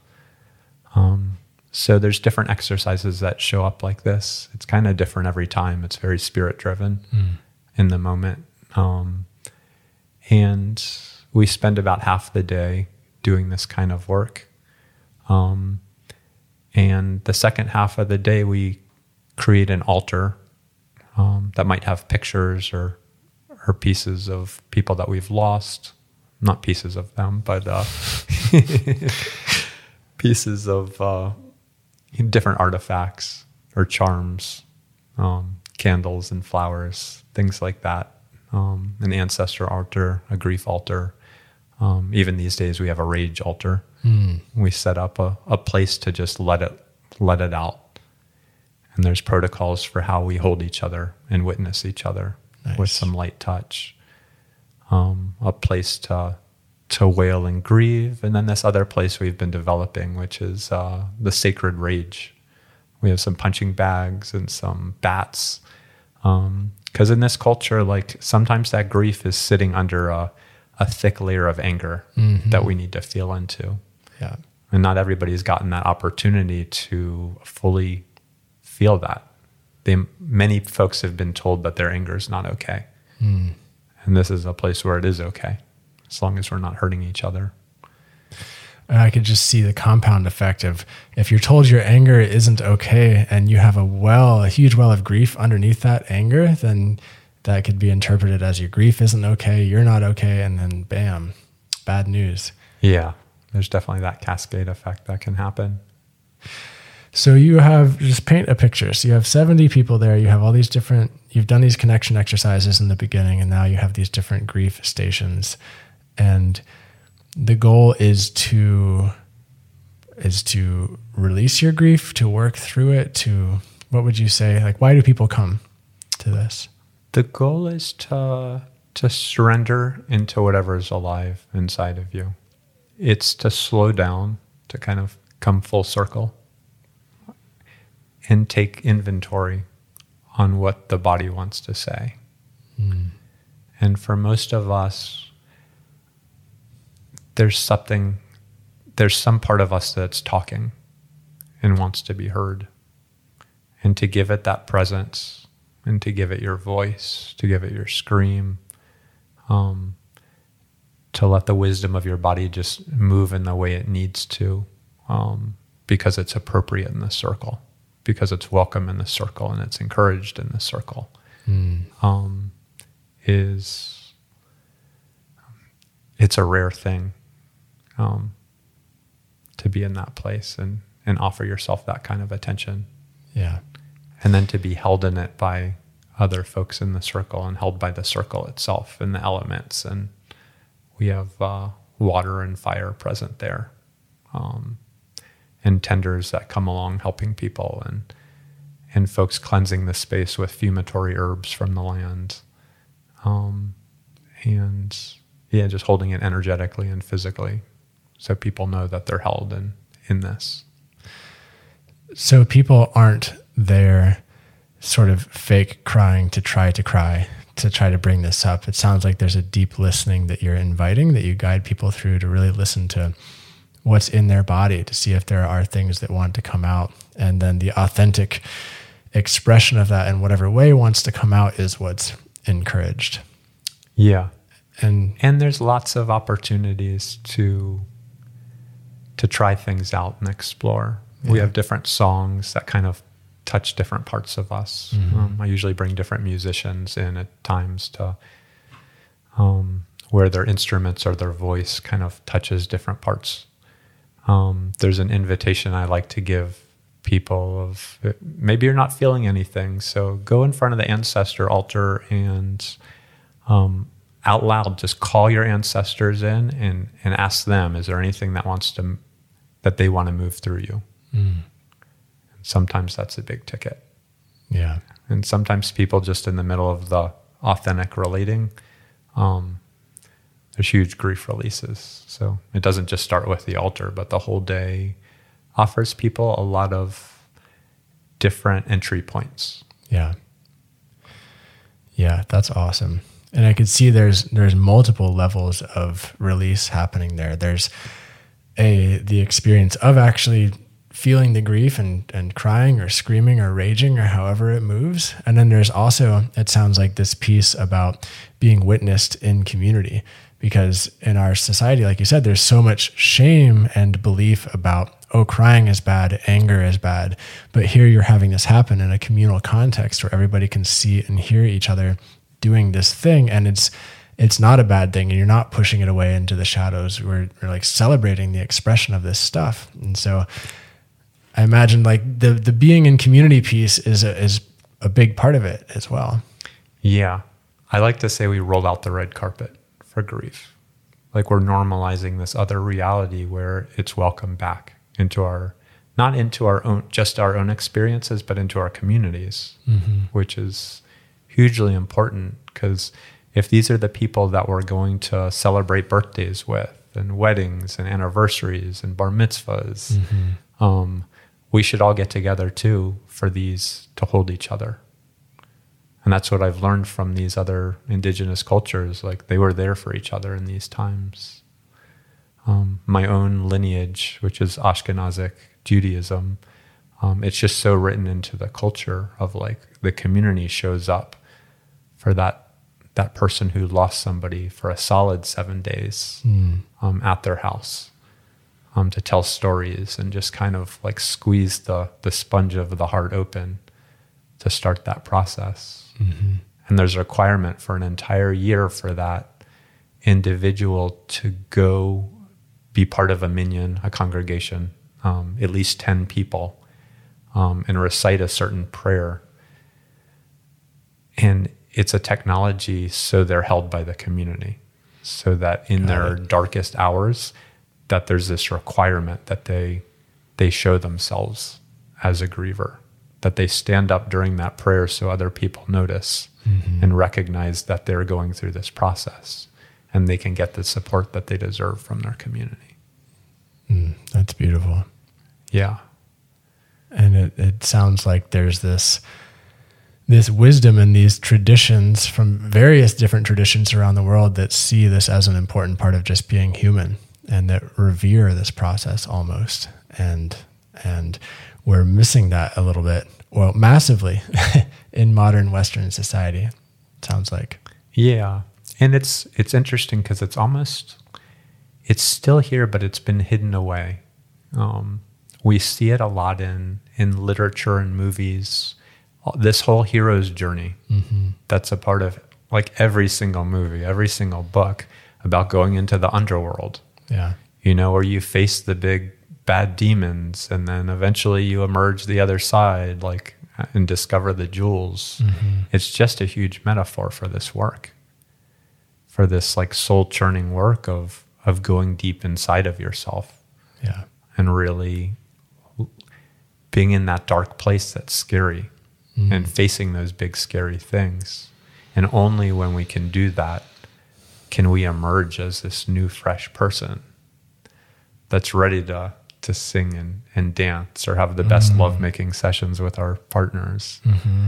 Um, so there's different exercises that show up like this. It's kind of different every time. It's very spirit driven mm. in the moment. Um, and we spend about half the day doing this kind of work. Um, and the second half of the day, we create an altar um, that might have pictures or or pieces of people that we've lost. Not pieces of them, but uh, pieces of uh, different artifacts or charms, um, candles and flowers, things like that. Um, an ancestor altar, a grief altar. Um, even these days, we have a rage altar. Mm. We set up a, a place to just let it let it out. And there's protocols for how we hold each other and witness each other nice. With some light touch. Um, a place to to wail and grieve. And then this other place we've been developing, which is uh, the sacred rage. We have some punching bags and some bats. Um, 'cause in this culture, like sometimes that grief is sitting under a, a thick layer of anger mm-hmm. that we need to feel into. Yeah. And not everybody's gotten that opportunity to fully feel that. they many folks have been told that their anger is not okay. Mm. And this is a place where it is okay, as long as we're not hurting each other. I could just see the compound effect of if you're told your anger isn't okay and you have a well, a huge well of grief underneath that anger, then that could be interpreted as your grief isn't okay, you're not okay, and then bam, bad news. Yeah, there's definitely that cascade effect that can happen. So you have, just paint a picture. So you have seventy people there, you have all these different, you've done these connection exercises in the beginning, and now you have these different grief stations. And the goal is to is to release your grief, to work through it, to, what would you say? Like, why do people come to this? The goal is to to surrender into whatever is alive inside of you. It's to slow down, to kind of come full circle and take inventory on what the body wants to say. Mm. And for most of us, there's something, there's some part of us that's talking and wants to be heard. And to give it that presence, and to give it your voice, to give it your scream, um, to let the wisdom of your body just move in the way it needs to, um, because it's appropriate in the circle, because it's welcome in the circle and it's encouraged in the circle, mm. um, is, it's a rare thing. Um, to be in that place and, and offer yourself that kind of attention. Yeah. And then to be held in it by other folks in the circle and held by the circle itself and the elements. And we have uh, water and fire present there, um, and tenders that come along helping people, and and folks cleansing the space with fumitory herbs from the land. Um, and yeah, just holding it energetically and physically, so people know that they're held in, in this. So people aren't there sort of fake crying to try to cry, to try to bring this up. It sounds like there's a deep listening that you're inviting, that you guide people through to really listen to what's in their body, to see if there are things that want to come out. And then the authentic expression of that in whatever way wants to come out is what's encouraged. Yeah. And and there's lots of opportunities to to try things out and explore. Yeah. We have different songs that kind of touch different parts of us. Mm-hmm. Um, I usually bring different musicians in at times to um, where their instruments or their voice kind of touches different parts. Um, there's an invitation I like to give people of, maybe you're not feeling anything, so go in front of the ancestor altar and um, out loud just call your ancestors in and, and ask them, is there anything that wants to that they want to move through you? Mm. Sometimes that's a big ticket. Yeah. And sometimes people just in the middle of the authentic relating, um, there's huge grief releases. So it doesn't just start with the altar, but the whole day offers people a lot of different entry points. Yeah. Yeah, that's awesome. And I could see there's there's multiple levels of release happening there. There's a the experience of actually feeling the grief and, and crying or screaming or raging or however it moves. And then there's also, it sounds like, this piece about being witnessed in community, because in our society, like you said, there's so much shame and belief about, oh, crying is bad, anger is bad. But here you're having this happen in a communal context where everybody can see and hear each other doing this thing. And it's it's not a bad thing, and you're not pushing it away into the shadows. We're, we're like celebrating the expression of this stuff. And so I imagine like the the being in community piece is a, is a big part of it as well. Yeah. I like to say we roll out the red carpet for grief. Like we're normalizing this other reality where it's welcome back into our, not into our own, just our own experiences, but into our communities, mm-hmm. which is hugely important, because if these are the people that we're going to celebrate birthdays with and weddings and anniversaries and bar mitzvahs, mm-hmm. um, we should all get together too for these to hold each other. And that's what I've learned from these other indigenous cultures. Like they were there for each other in these times. Um, my own lineage, which is Ashkenazic Judaism, Um, it's just so written into the culture of like the community shows up for that that person who lost somebody for a solid seven days mm. um, at their house um, to tell stories and just kind of like squeeze the the sponge of the heart open to start that process. Mm-hmm. And there's a requirement for an entire year for that individual to go be part of a minyan, a congregation, um, at least ten people, um, and recite a certain prayer. And it's a technology so they're held by the community, so that in Got their it. darkest hours, that there's this requirement that they they show themselves as a griever, that they stand up during that prayer so other people notice mm-hmm. and recognize that they're going through this process, and they can get the support that they deserve from their community. Mm, that's beautiful. Yeah. And it, it sounds like there's this this wisdom in these traditions from various different traditions around the world that see this as an important part of just being human, and that revere this process almost. And and we're missing that a little bit, well, massively in modern Western society, it sounds like. Yeah. And it's it's interesting because it's almost, it's still here, but it's been hidden away. Um, we see it a lot in, in literature and movies. This whole hero's journey, mm-hmm. that's a part of like every single movie, every single book about going into the underworld. Yeah. You know, where you face the big bad demons and then eventually you emerge the other side, like, and discover the jewels. Mm-hmm. It's just a huge metaphor for this work, for this like soul churning work of, of going deep inside of yourself. Yeah. And really being in that dark place that's scary. Mm-hmm. And facing those big, scary things. And only when we can do that can we emerge as this new, fresh person that's ready to to sing and, and dance or have the best mm-hmm. lovemaking sessions with our partners. Mm-hmm.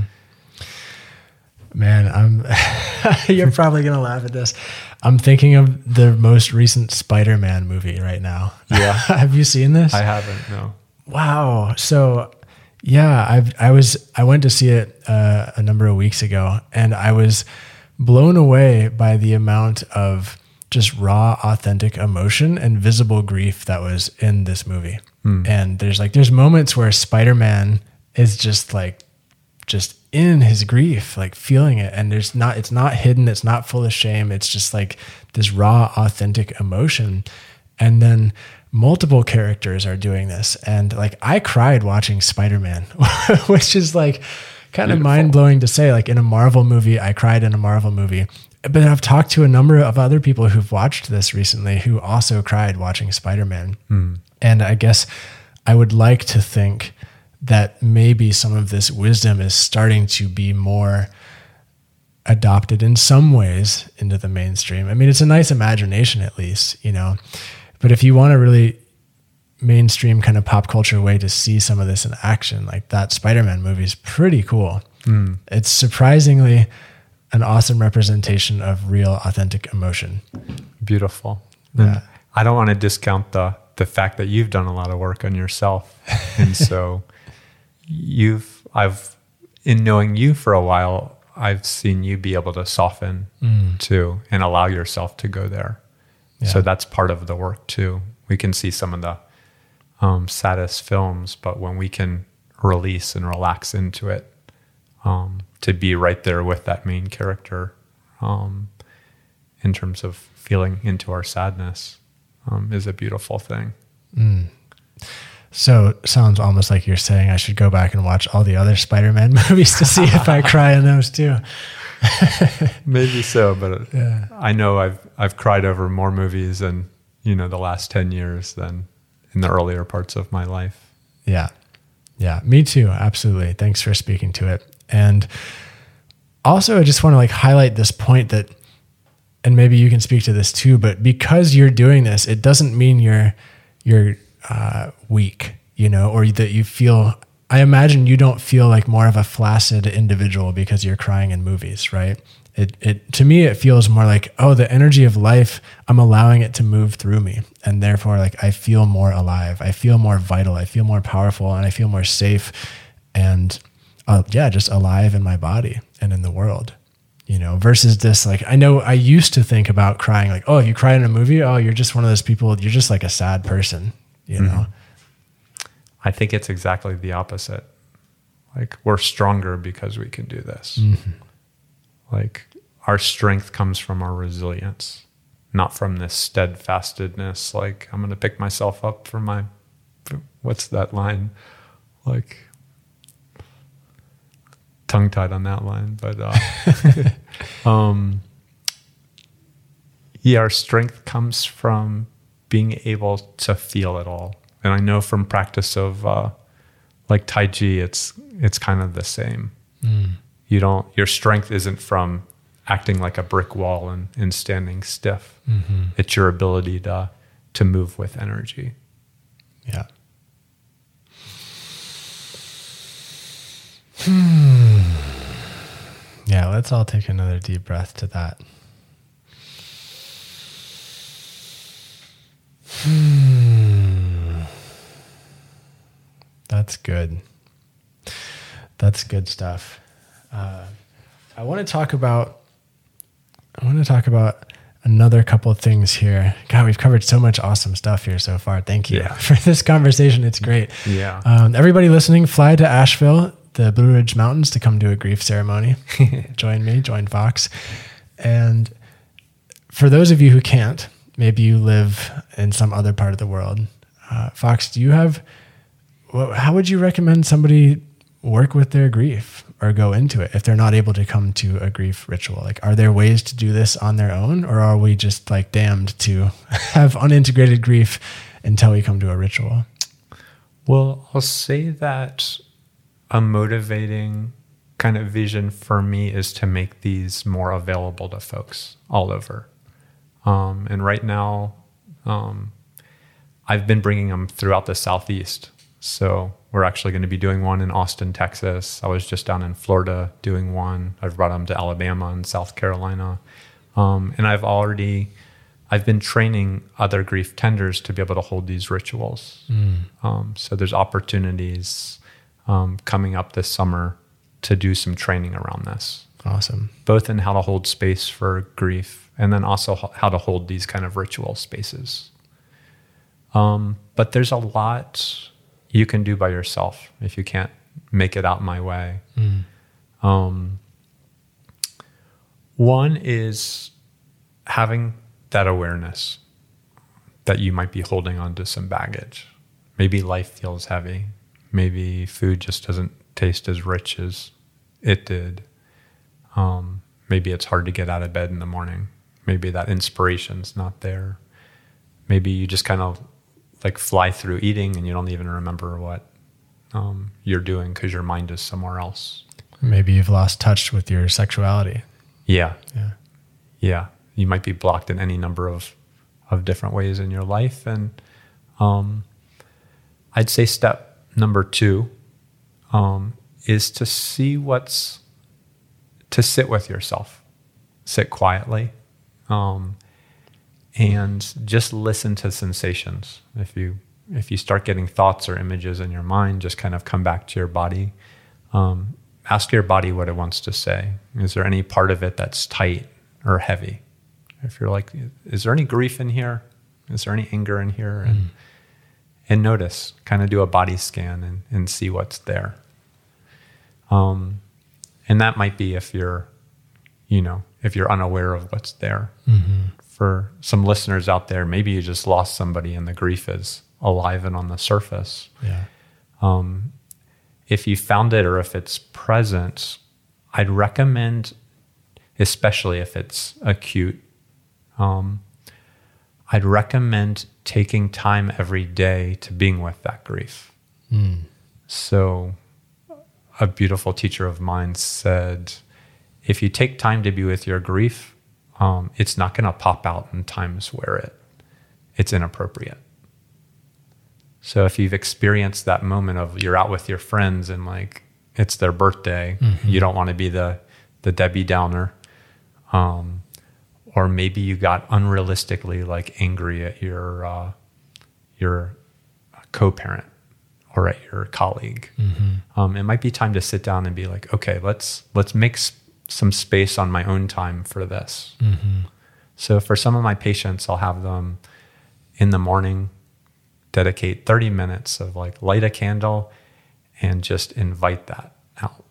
Man, I'm you're probably going to laugh at this. I'm thinking of the most recent Spider-Man movie right now. Yeah. Have you seen this? I haven't, no. Wow. So... Yeah, I've, I was, I went to see it uh, a number of weeks ago, and I was blown away by the amount of just raw, authentic emotion and visible grief that was in this movie. Mm. And there's like, there's moments where Spider-Man is just like, just in his grief, like feeling it. And there's not, it's not hidden. It's not full of shame. It's just like this raw, authentic emotion. And then multiple characters are doing this. And like, I cried watching Spider-Man, which is like kind of mind blowing to say. Like in a Marvel movie, I cried in a Marvel movie, but I've talked to a number of other people who've watched this recently who also cried watching Spider-Man. Mm. And I guess I would like to think that maybe some of this wisdom is starting to be more adopted in some ways into the mainstream. I mean, it's a nice imagination at least, you know. But if you want a really mainstream kind of pop culture way to see some of this in action, like that Spider-Man movie is pretty cool. Mm. It's surprisingly an awesome representation of real, authentic emotion. Beautiful. Yeah. I don't want to discount the the fact that you've done a lot of work on yourself. And so you've, I've, in knowing you for a while, I've seen you be able to soften mm. too and allow yourself to go there. Yeah. So that's part of the work too. We can see some of the um, saddest films, but when we can release and relax into it, um, to be right there with that main character um, in terms of feeling into our sadness um, is a beautiful thing. Mm. So sounds almost like you're saying I should go back and watch all the other Spider-Man movies to see if I cry in those too. Maybe so, but yeah. I know I've I've cried over more movies in, you know, the last ten years than in the earlier parts of my life. Yeah. Yeah, me too. Absolutely. Thanks for speaking to it. And also I just want to like highlight this point that, and maybe you can speak to this too, but because you're doing this, it doesn't mean you're you're uh, weak, you know, or that you feel, I imagine you don't feel like more of a flaccid individual because you're crying in movies, right? it, it, to me, it feels more like, oh, the energy of life, I'm allowing it to move through me. And therefore, like, I feel more alive. I feel more vital. I feel more powerful, and I feel more safe and, uh, yeah, just alive in my body and in the world, you know, versus this, like, I know I used to think about crying, like, oh, if you cry in a movie, oh, you're just one of those people, you're just like a sad person, you know? Mm-hmm. I think it's exactly the opposite. Like, we're stronger because we can do this. Mm-hmm. Like, our strength comes from our resilience, not from this steadfastedness. Like, I'm going to pick myself up from my, what's that line? Like, tongue tied on that line. But, uh, um, yeah, our strength comes from being able to feel it all. And I know from practice of, uh, like Tai Chi, it's, it's kind of the same. Mm. You don't, your strength isn't from acting like a brick wall and, and standing stiff. Mm-hmm. It's your ability to, to move with energy. Yeah. Hmm. Yeah. Let's all take another deep breath to that. Hmm. That's good. That's good stuff. Uh, I want to talk about, I want to talk about another couple of things here. God, we've covered so much awesome stuff here so far. Thank you yeah. for this conversation. It's great. Yeah. Um, everybody listening, fly to Asheville, the Blue Ridge Mountains, to come to a grief ceremony. Join me, join Fox. And for those of you who can't, maybe you live in some other part of the world. Uh, Fox, do you have, how would you recommend somebody work with their grief or go into it if they're not able to come to a grief ritual? Like, are there ways to do this on their own, or are we just like damned to have unintegrated grief until we come to a ritual? Well, I'll say that a motivating kind of vision for me is to make these more available to folks all over. Um, and right now, um, I've been bringing them throughout the Southeast. So we're actually going to be doing one in Austin, Texas. I was just down in Florida doing one. I've brought them to Alabama and South Carolina. Um, and I've already, I've been training other grief tenders to be able to hold these rituals. Mm. Um, so there's opportunities um, coming up this summer to do some training around this. Awesome. Both in how to hold space for grief and then also how to hold these kind of ritual spaces. Um, but there's a lot you can do by yourself if you can't make it out my way. Mm. Um, one is having that awareness that you might be holding on to some baggage. Maybe life feels heavy. Maybe food just doesn't taste as rich as it did. Um, maybe it's hard to get out of bed in the morning. Maybe that inspiration's not there. Maybe you just kind of like fly through eating and you don't even remember what um, you're doing because your mind is somewhere else. Maybe you've lost touch with your sexuality. Yeah. Yeah. Yeah. You might be blocked in any number of, of different ways in your life. And um, I'd say step number two um, is to see what's, to sit with yourself, sit quietly. Um, And just listen to sensations. If you if you start getting thoughts or images in your mind, just kind of come back to your body. Um, ask your body what it wants to say. Is there any part of it that's tight or heavy? If you're like, is there any grief in here? Is there any anger in here? And mm. and notice, kind of do a body scan and, and see what's there. Um, and that might be if you're, you know, if you're unaware of what's there. Mm-hmm. For some listeners out there, maybe you just lost somebody and the grief is alive and on the surface. Yeah. Um, if you found it or if it's present, I'd recommend, especially if it's acute, um, I'd recommend taking time every day to being with that grief. Mm. So a beautiful teacher of mine said, if you take time to be with your grief, Um, it's not going to pop out in times where it it's inappropriate. So if you've experienced that moment of you're out with your friends and like it's their birthday, mm-hmm. you don't want to be the the Debbie Downer. Um, or maybe you got unrealistically like angry at your uh, your co-parent or at your colleague. Mm-hmm. Um, it might be time to sit down and be like, okay, let's let's make s- some space on my own time for this. Mm-hmm. So for some of my patients, I'll have them in the morning dedicate thirty minutes of like light a candle and just invite that out.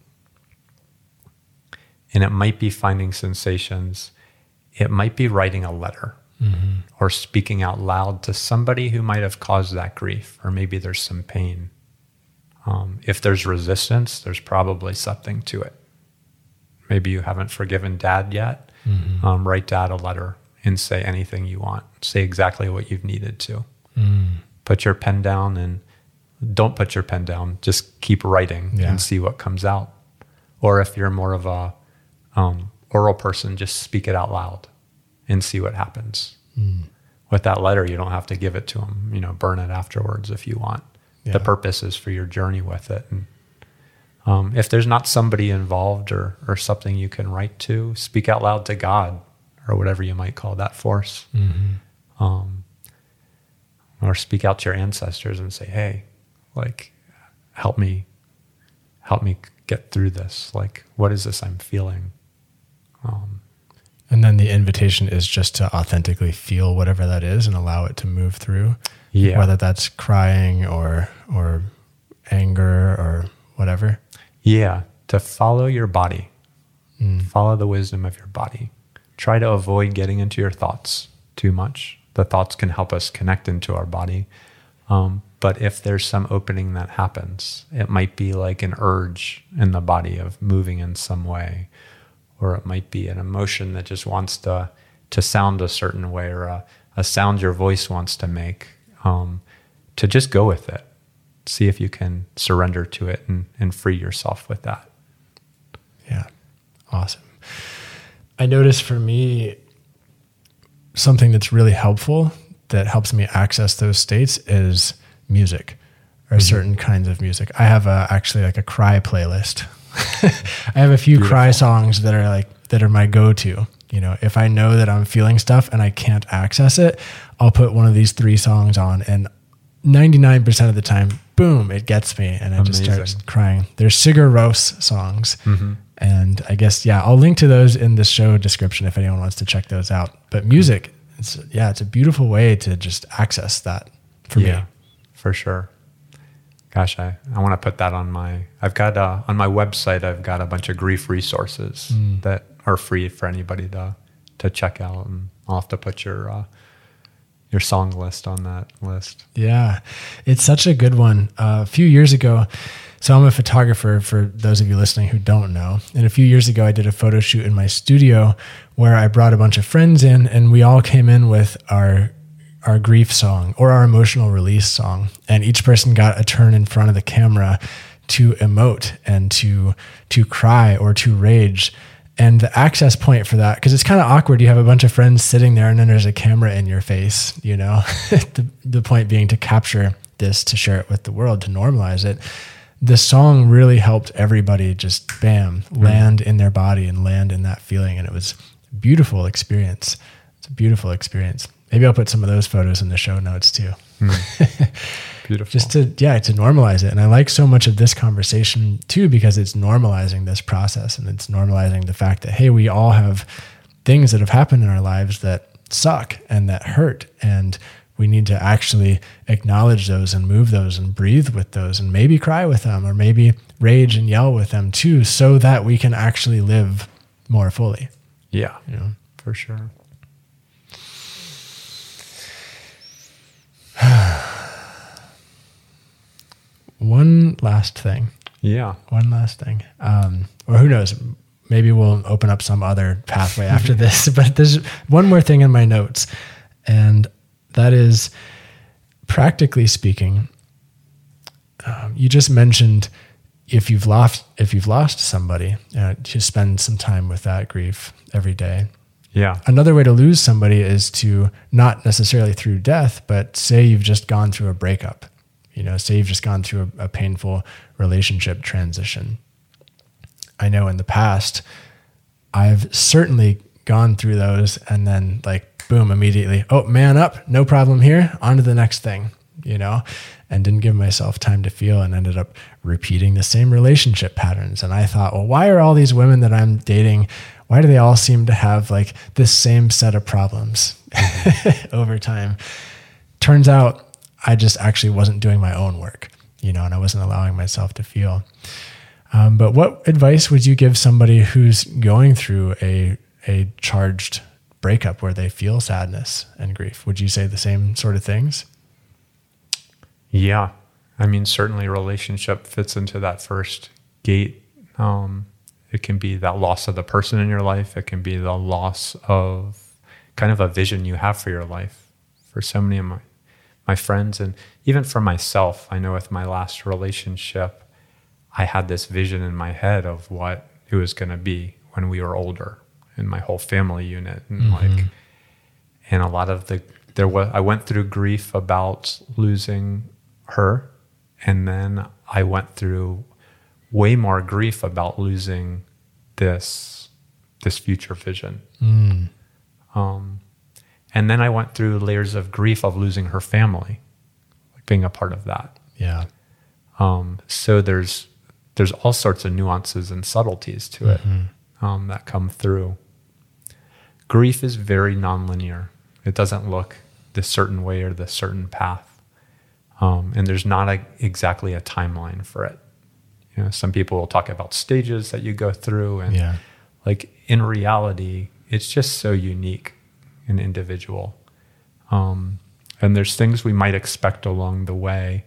And it might be finding sensations. It might be writing a letter mm-hmm. or speaking out loud to somebody who might have caused that grief, or maybe there's some pain. Um, if there's resistance, there's probably something to it. Maybe you haven't forgiven dad yet. Mm-hmm. Um, write dad a letter and say anything you want. Say exactly what you've needed to. Mm. Put your pen down and don't put your pen down. Just keep writing yeah. and see what comes out. Or if you're more of a um, oral person, just speak it out loud and see what happens. Mm. With that letter, you don't have to give it to them. You know, burn it afterwards if you want. Yeah. The purpose is for your journey with it. And um, if there's not somebody involved or or something you can write to, speak out loud to God or whatever you might call that force. Mm-hmm. Um, or speak out to your ancestors and say, hey, like, help me, help me get through this. Like, what is this I'm feeling? Um, and then the invitation is just to authentically feel whatever that is and allow it to move through. Yeah. Whether that's crying or, or anger or whatever. Yeah. To follow your body, mm. follow the wisdom of your body. Try to avoid getting into your thoughts too much. The thoughts can help us connect into our body. Um, but if there's some opening that happens, it might be like an urge in the body of moving in some way, or it might be an emotion that just wants to, to sound a certain way, or a, a sound your voice wants to make, um, to just go with it. See if you can surrender to it and, and free yourself with that. Yeah. Awesome. I notice for me, something that's really helpful that helps me access those states is music, or mm-hmm. certain kinds of music. I have a, actually like a cry playlist. I have a few Beautiful. cry songs that are like, that are my go-to. You know, if I know that I'm feeling stuff and I can't access it, I'll put one of these three songs on, and ninety-nine percent of the time, boom, it gets me and I Amazing. just start crying. There's Sigur Rós songs. Mm-hmm. And I guess, yeah, I'll link to those in the show description if anyone wants to check those out. But music, it's, yeah, it's a beautiful way to just access that for yeah, me. For sure. Gosh, I, I want to put that on my, I've got, uh, on my website, I've got a bunch of grief resources mm. that are free for anybody to, to check out. And I'll have to put your, uh, your song list on that list. Yeah, it's such a good one. Uh, a few years ago, so I'm a photographer for those of you listening who don't know. And a few years ago, I did a photo shoot in my studio where I brought a bunch of friends in, and we all came in with our our grief song or our emotional release song. And each person got a turn in front of the camera to emote and to to cry or to rage. And the access point for that, because it's kind of awkward. You have a bunch of friends sitting there and then there's a camera in your face, you know, the, the point being to capture this, to share it with the world, to normalize it. The song really helped everybody just bam, land mm. in their body and land in that feeling. And it was a beautiful experience. It's a beautiful experience. Maybe I'll put some of those photos in the show notes too. Mm. Beautiful. Just to, yeah, to normalize it. And I like so much of this conversation too, because it's normalizing this process, and it's normalizing the fact that, hey, we all have things that have happened in our lives that suck and that hurt. And we need to actually acknowledge those and move those and breathe with those and maybe cry with them, or maybe rage and yell with them too, so that we can actually live more fully. Yeah, you know, for sure. One last thing. Yeah. One last thing. Um, or who knows, maybe we'll open up some other pathway after this, but there's one more thing in my notes. And that is, practically speaking, um, you just mentioned if you've lost, if you've lost somebody, uh, to spend some time with that grief every day. Yeah. Another way to lose somebody is to, not necessarily through death, but say you've just gone through a breakup. You know, say you've just gone through a, a painful relationship transition. I know in the past, I've certainly gone through those and then like, boom, immediately, oh, man up, no problem here, on to the next thing, you know, and didn't give myself time to feel and ended up repeating the same relationship patterns. And I thought, well, why are all these women that I'm dating, why do they all seem to have like this same set of problems over time? Turns out I just actually wasn't doing my own work, you know, and I wasn't allowing myself to feel. Um, but what advice would you give somebody who's going through a a charged breakup where they feel sadness and grief? Would you say the same sort of things? Yeah. I mean, certainly relationship fits into that first gate. Um, it can be that loss of the person in your life. It can be the loss of kind of a vision you have for your life. For so many of my, my friends, and even for myself, I know with my last relationship, I had this vision in my head of what it was going to be when we were older, in my whole family unit. And mm-hmm. like, and a lot of the, there was, I went through grief about losing her. And then I went through way more grief about losing this, this future vision. Mm. Um, and then I went through layers of grief of losing her family, like being a part of that. Yeah. Um, so there's, there's all sorts of nuances and subtleties to it, mm-hmm. um, that come through. Grief is very nonlinear. It doesn't look this certain way or this certain path. Um, and there's not a, exactly a timeline for it. You know, some people will talk about stages that you go through, and yeah. like in reality, it's just so unique and individual. Um, and there's things we might expect along the way,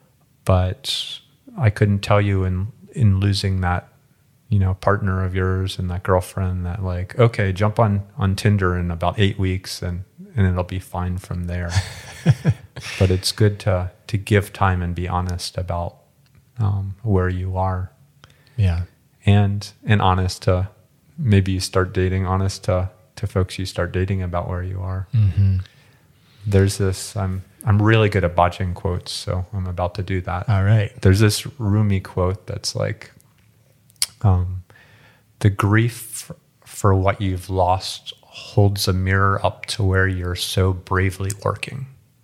but I couldn't tell you in, in losing that, you know, partner of yours and that girlfriend that like, okay, jump on, on Tinder in about eight weeks and, and it'll be fine from there. But it's good to, to give time and be honest about, um, where you are. Yeah. And, and honest to, maybe you start dating, honest to, to folks you start dating about where you are. Mm-hmm. There's this, I'm, I'm really good at botching quotes, so I'm about to do that. All right. There's this Rumi quote that's like, um, the grief for what you've lost holds a mirror up to where you're so bravely working.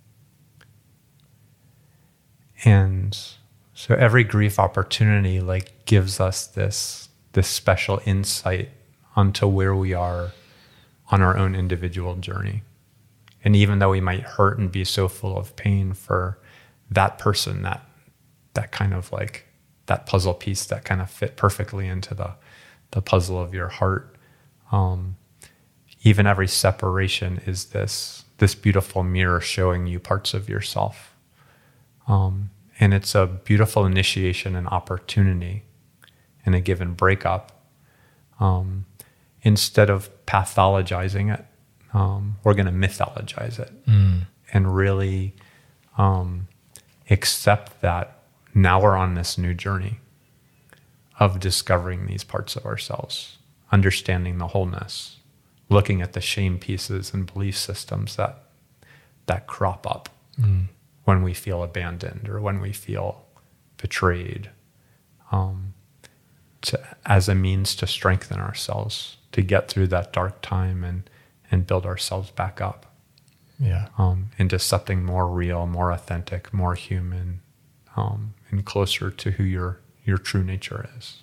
And so every grief opportunity like gives us this, this special insight onto where we are on our own individual journey. And even though we might hurt and be so full of pain for that person, that that kind of like that puzzle piece that kind of fit perfectly into the the puzzle of your heart, um, even every separation is this this beautiful mirror showing you parts of yourself. Um, and it's a beautiful initiation and opportunity in a given breakup. Um, instead of pathologizing it, Um, we're going to mythologize it mm. and really um, accept that now we're on this new journey of discovering these parts of ourselves, understanding the wholeness, looking at the shame pieces and belief systems that that crop up mm. when we feel abandoned or when we feel betrayed, um, to, as a means to strengthen ourselves, to get through that dark time and and build ourselves back up, yeah, um, into something more real, more authentic, more human, um, and closer to who your your true nature is.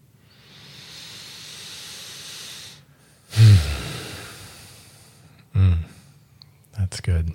mm. That's good.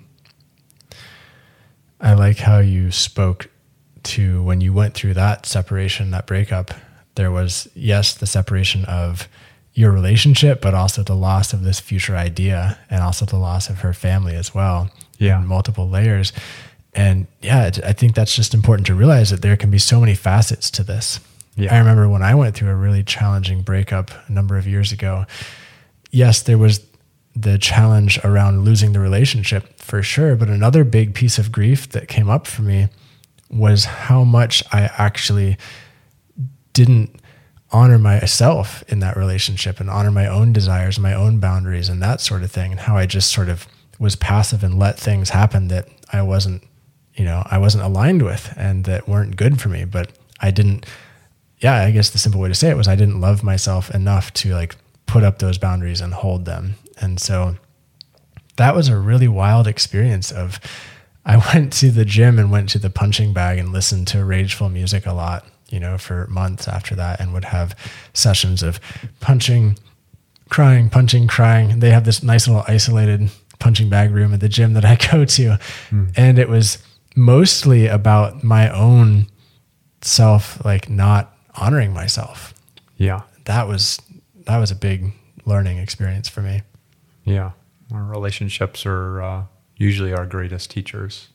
I like how you spoke to when you went through that separation, that breakup. There was, yes, the separation of your relationship, but also the loss of this future idea and also the loss of her family as well. Yeah. In multiple layers. And yeah, I think that's just important to realize that there can be so many facets to this. Yeah. I remember when I went through a really challenging breakup a number of years ago, yes, there was the challenge around losing the relationship for sure. But another big piece of grief that came up for me was how much I actually didn't honor myself in that relationship and honor my own desires, my own boundaries and that sort of thing. And how I just sort of was passive and let things happen that I wasn't, you know, I wasn't aligned with and that weren't good for me. But I didn't, yeah, I guess the simple way to say it was I didn't love myself enough to like put up those boundaries and hold them. And so that was a really wild experience of, I went to the gym and went to the punching bag and listened to rageful music a lot, you know, for months after that, and would have sessions of punching, crying, punching, crying. They have this nice little isolated punching bag room at the gym that I go to. Mm. And it was mostly about my own self, like not honoring myself. Yeah. That was, that was a big learning experience for me. Yeah. Our relationships are uh, usually our greatest teachers.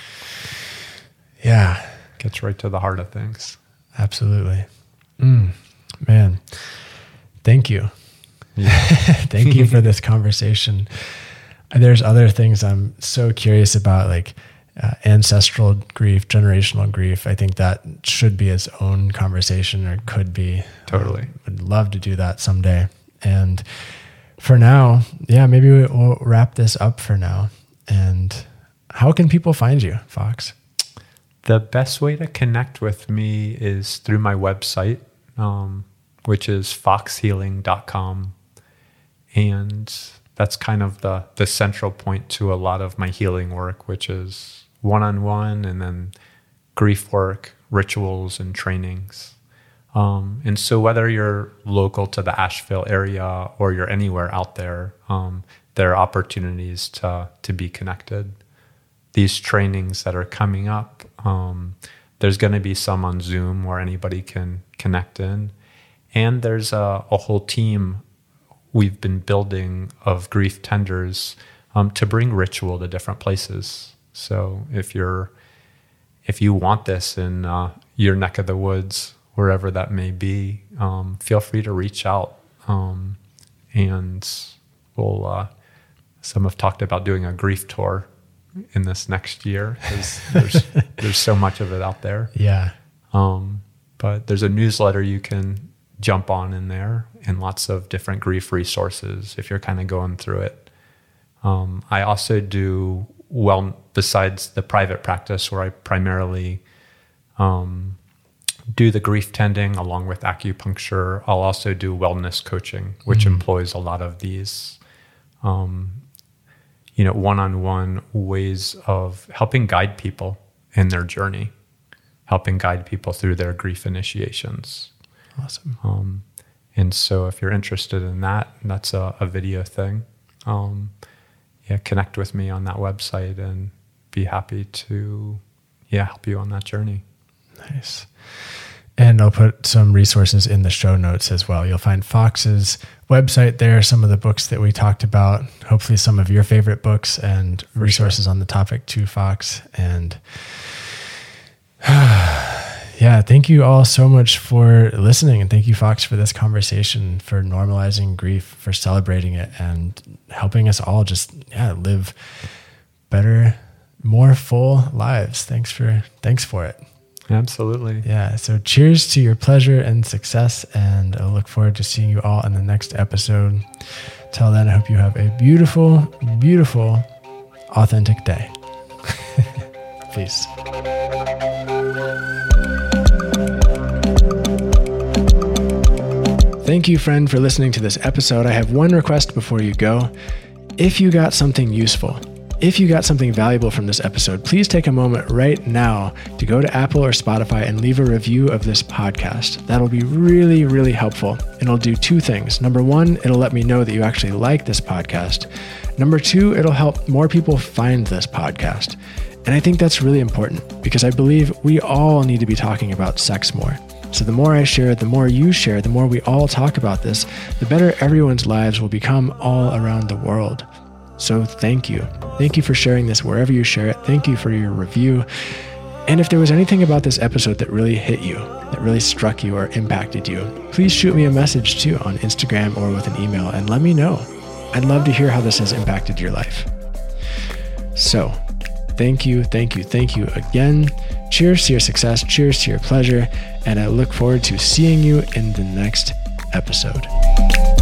Yeah. Gets right to the heart of things. Absolutely. Mm, man, thank you. Yeah. Thank you for this conversation. There's other things I'm so curious about, like uh, ancestral grief, generational grief. I think that should be its own conversation, or could be. Totally. Um, would love to do that someday. And for now, yeah, maybe we'll wrap this up for now. And how can people find you, Fox? The best way to connect with me is through my website, um, which is fox healing dot com. And that's kind of the, the central point to a lot of my healing work, which is one-on-one, and then grief work, rituals, and trainings. Um, and so whether you're local to the Asheville area or you're anywhere out there, um, there are opportunities to, to be connected. These trainings that are coming up, um, there's going to be some on Zoom where anybody can connect in. And there's a, a whole team we've been building of grief tenders um, to bring ritual to different places. So if you're, if you want this in uh, your neck of the woods, wherever that may be, um, feel free to reach out. Um, and we'll, uh, some have talked about doing a grief tour in this next year, because there's, there's so much of it out there. Yeah. Um, but there's a newsletter you can jump on in there, and lots of different grief resources if you're kind of going through it. Um, I also do, well, besides the private practice where I primarily um, do the grief tending along with acupuncture, I'll also do wellness coaching, which mm-hmm. employs a lot of these, um, you know, one-on-one ways of helping guide people in their journey, helping guide people through their grief initiations. Awesome. Um, and so if you're interested in that, that's a, a video thing. Um, yeah, connect with me on that website and be happy to, yeah, help you on that journey. Nice. And I'll put some resources in the show notes as well. You'll find Fox's website there, some of the books that we talked about, hopefully some of your favorite books, and For resources sure. on the topic too, Fox. And yeah, thank you all so much for listening. And thank you, Fox, for this conversation, for normalizing grief, for celebrating it, and helping us all just yeah live better, more full lives. Thanks for thanks for it. Absolutely. Yeah. So cheers to your pleasure and success. And I look forward to seeing you all in the next episode. Till then, I hope you have a beautiful, beautiful, authentic day. Peace. Thank you, friend, for listening to this episode. I have one request before you go. If you got something useful, if you got something valuable from this episode, please take a moment right now to go to Apple or Spotify and leave a review of this podcast. That'll be really, really helpful. It'll do two things. Number one, it'll let me know that you actually like this podcast. Number two, it'll help more people find this podcast. And I think that's really important, because I believe we all need to be talking about sex more. So the more I share, the more you share, the more we all talk about this, the better everyone's lives will become all around the world. So thank you. Thank you for sharing this wherever you share it. Thank you for your review. And if there was anything about this episode that really hit you, that really struck you or impacted you, please shoot me a message too on Instagram or with an email and let me know. I'd love to hear how this has impacted your life. So thank you, thank you, thank you again. Cheers to your success. Cheers to your pleasure. And I look forward to seeing you in the next episode.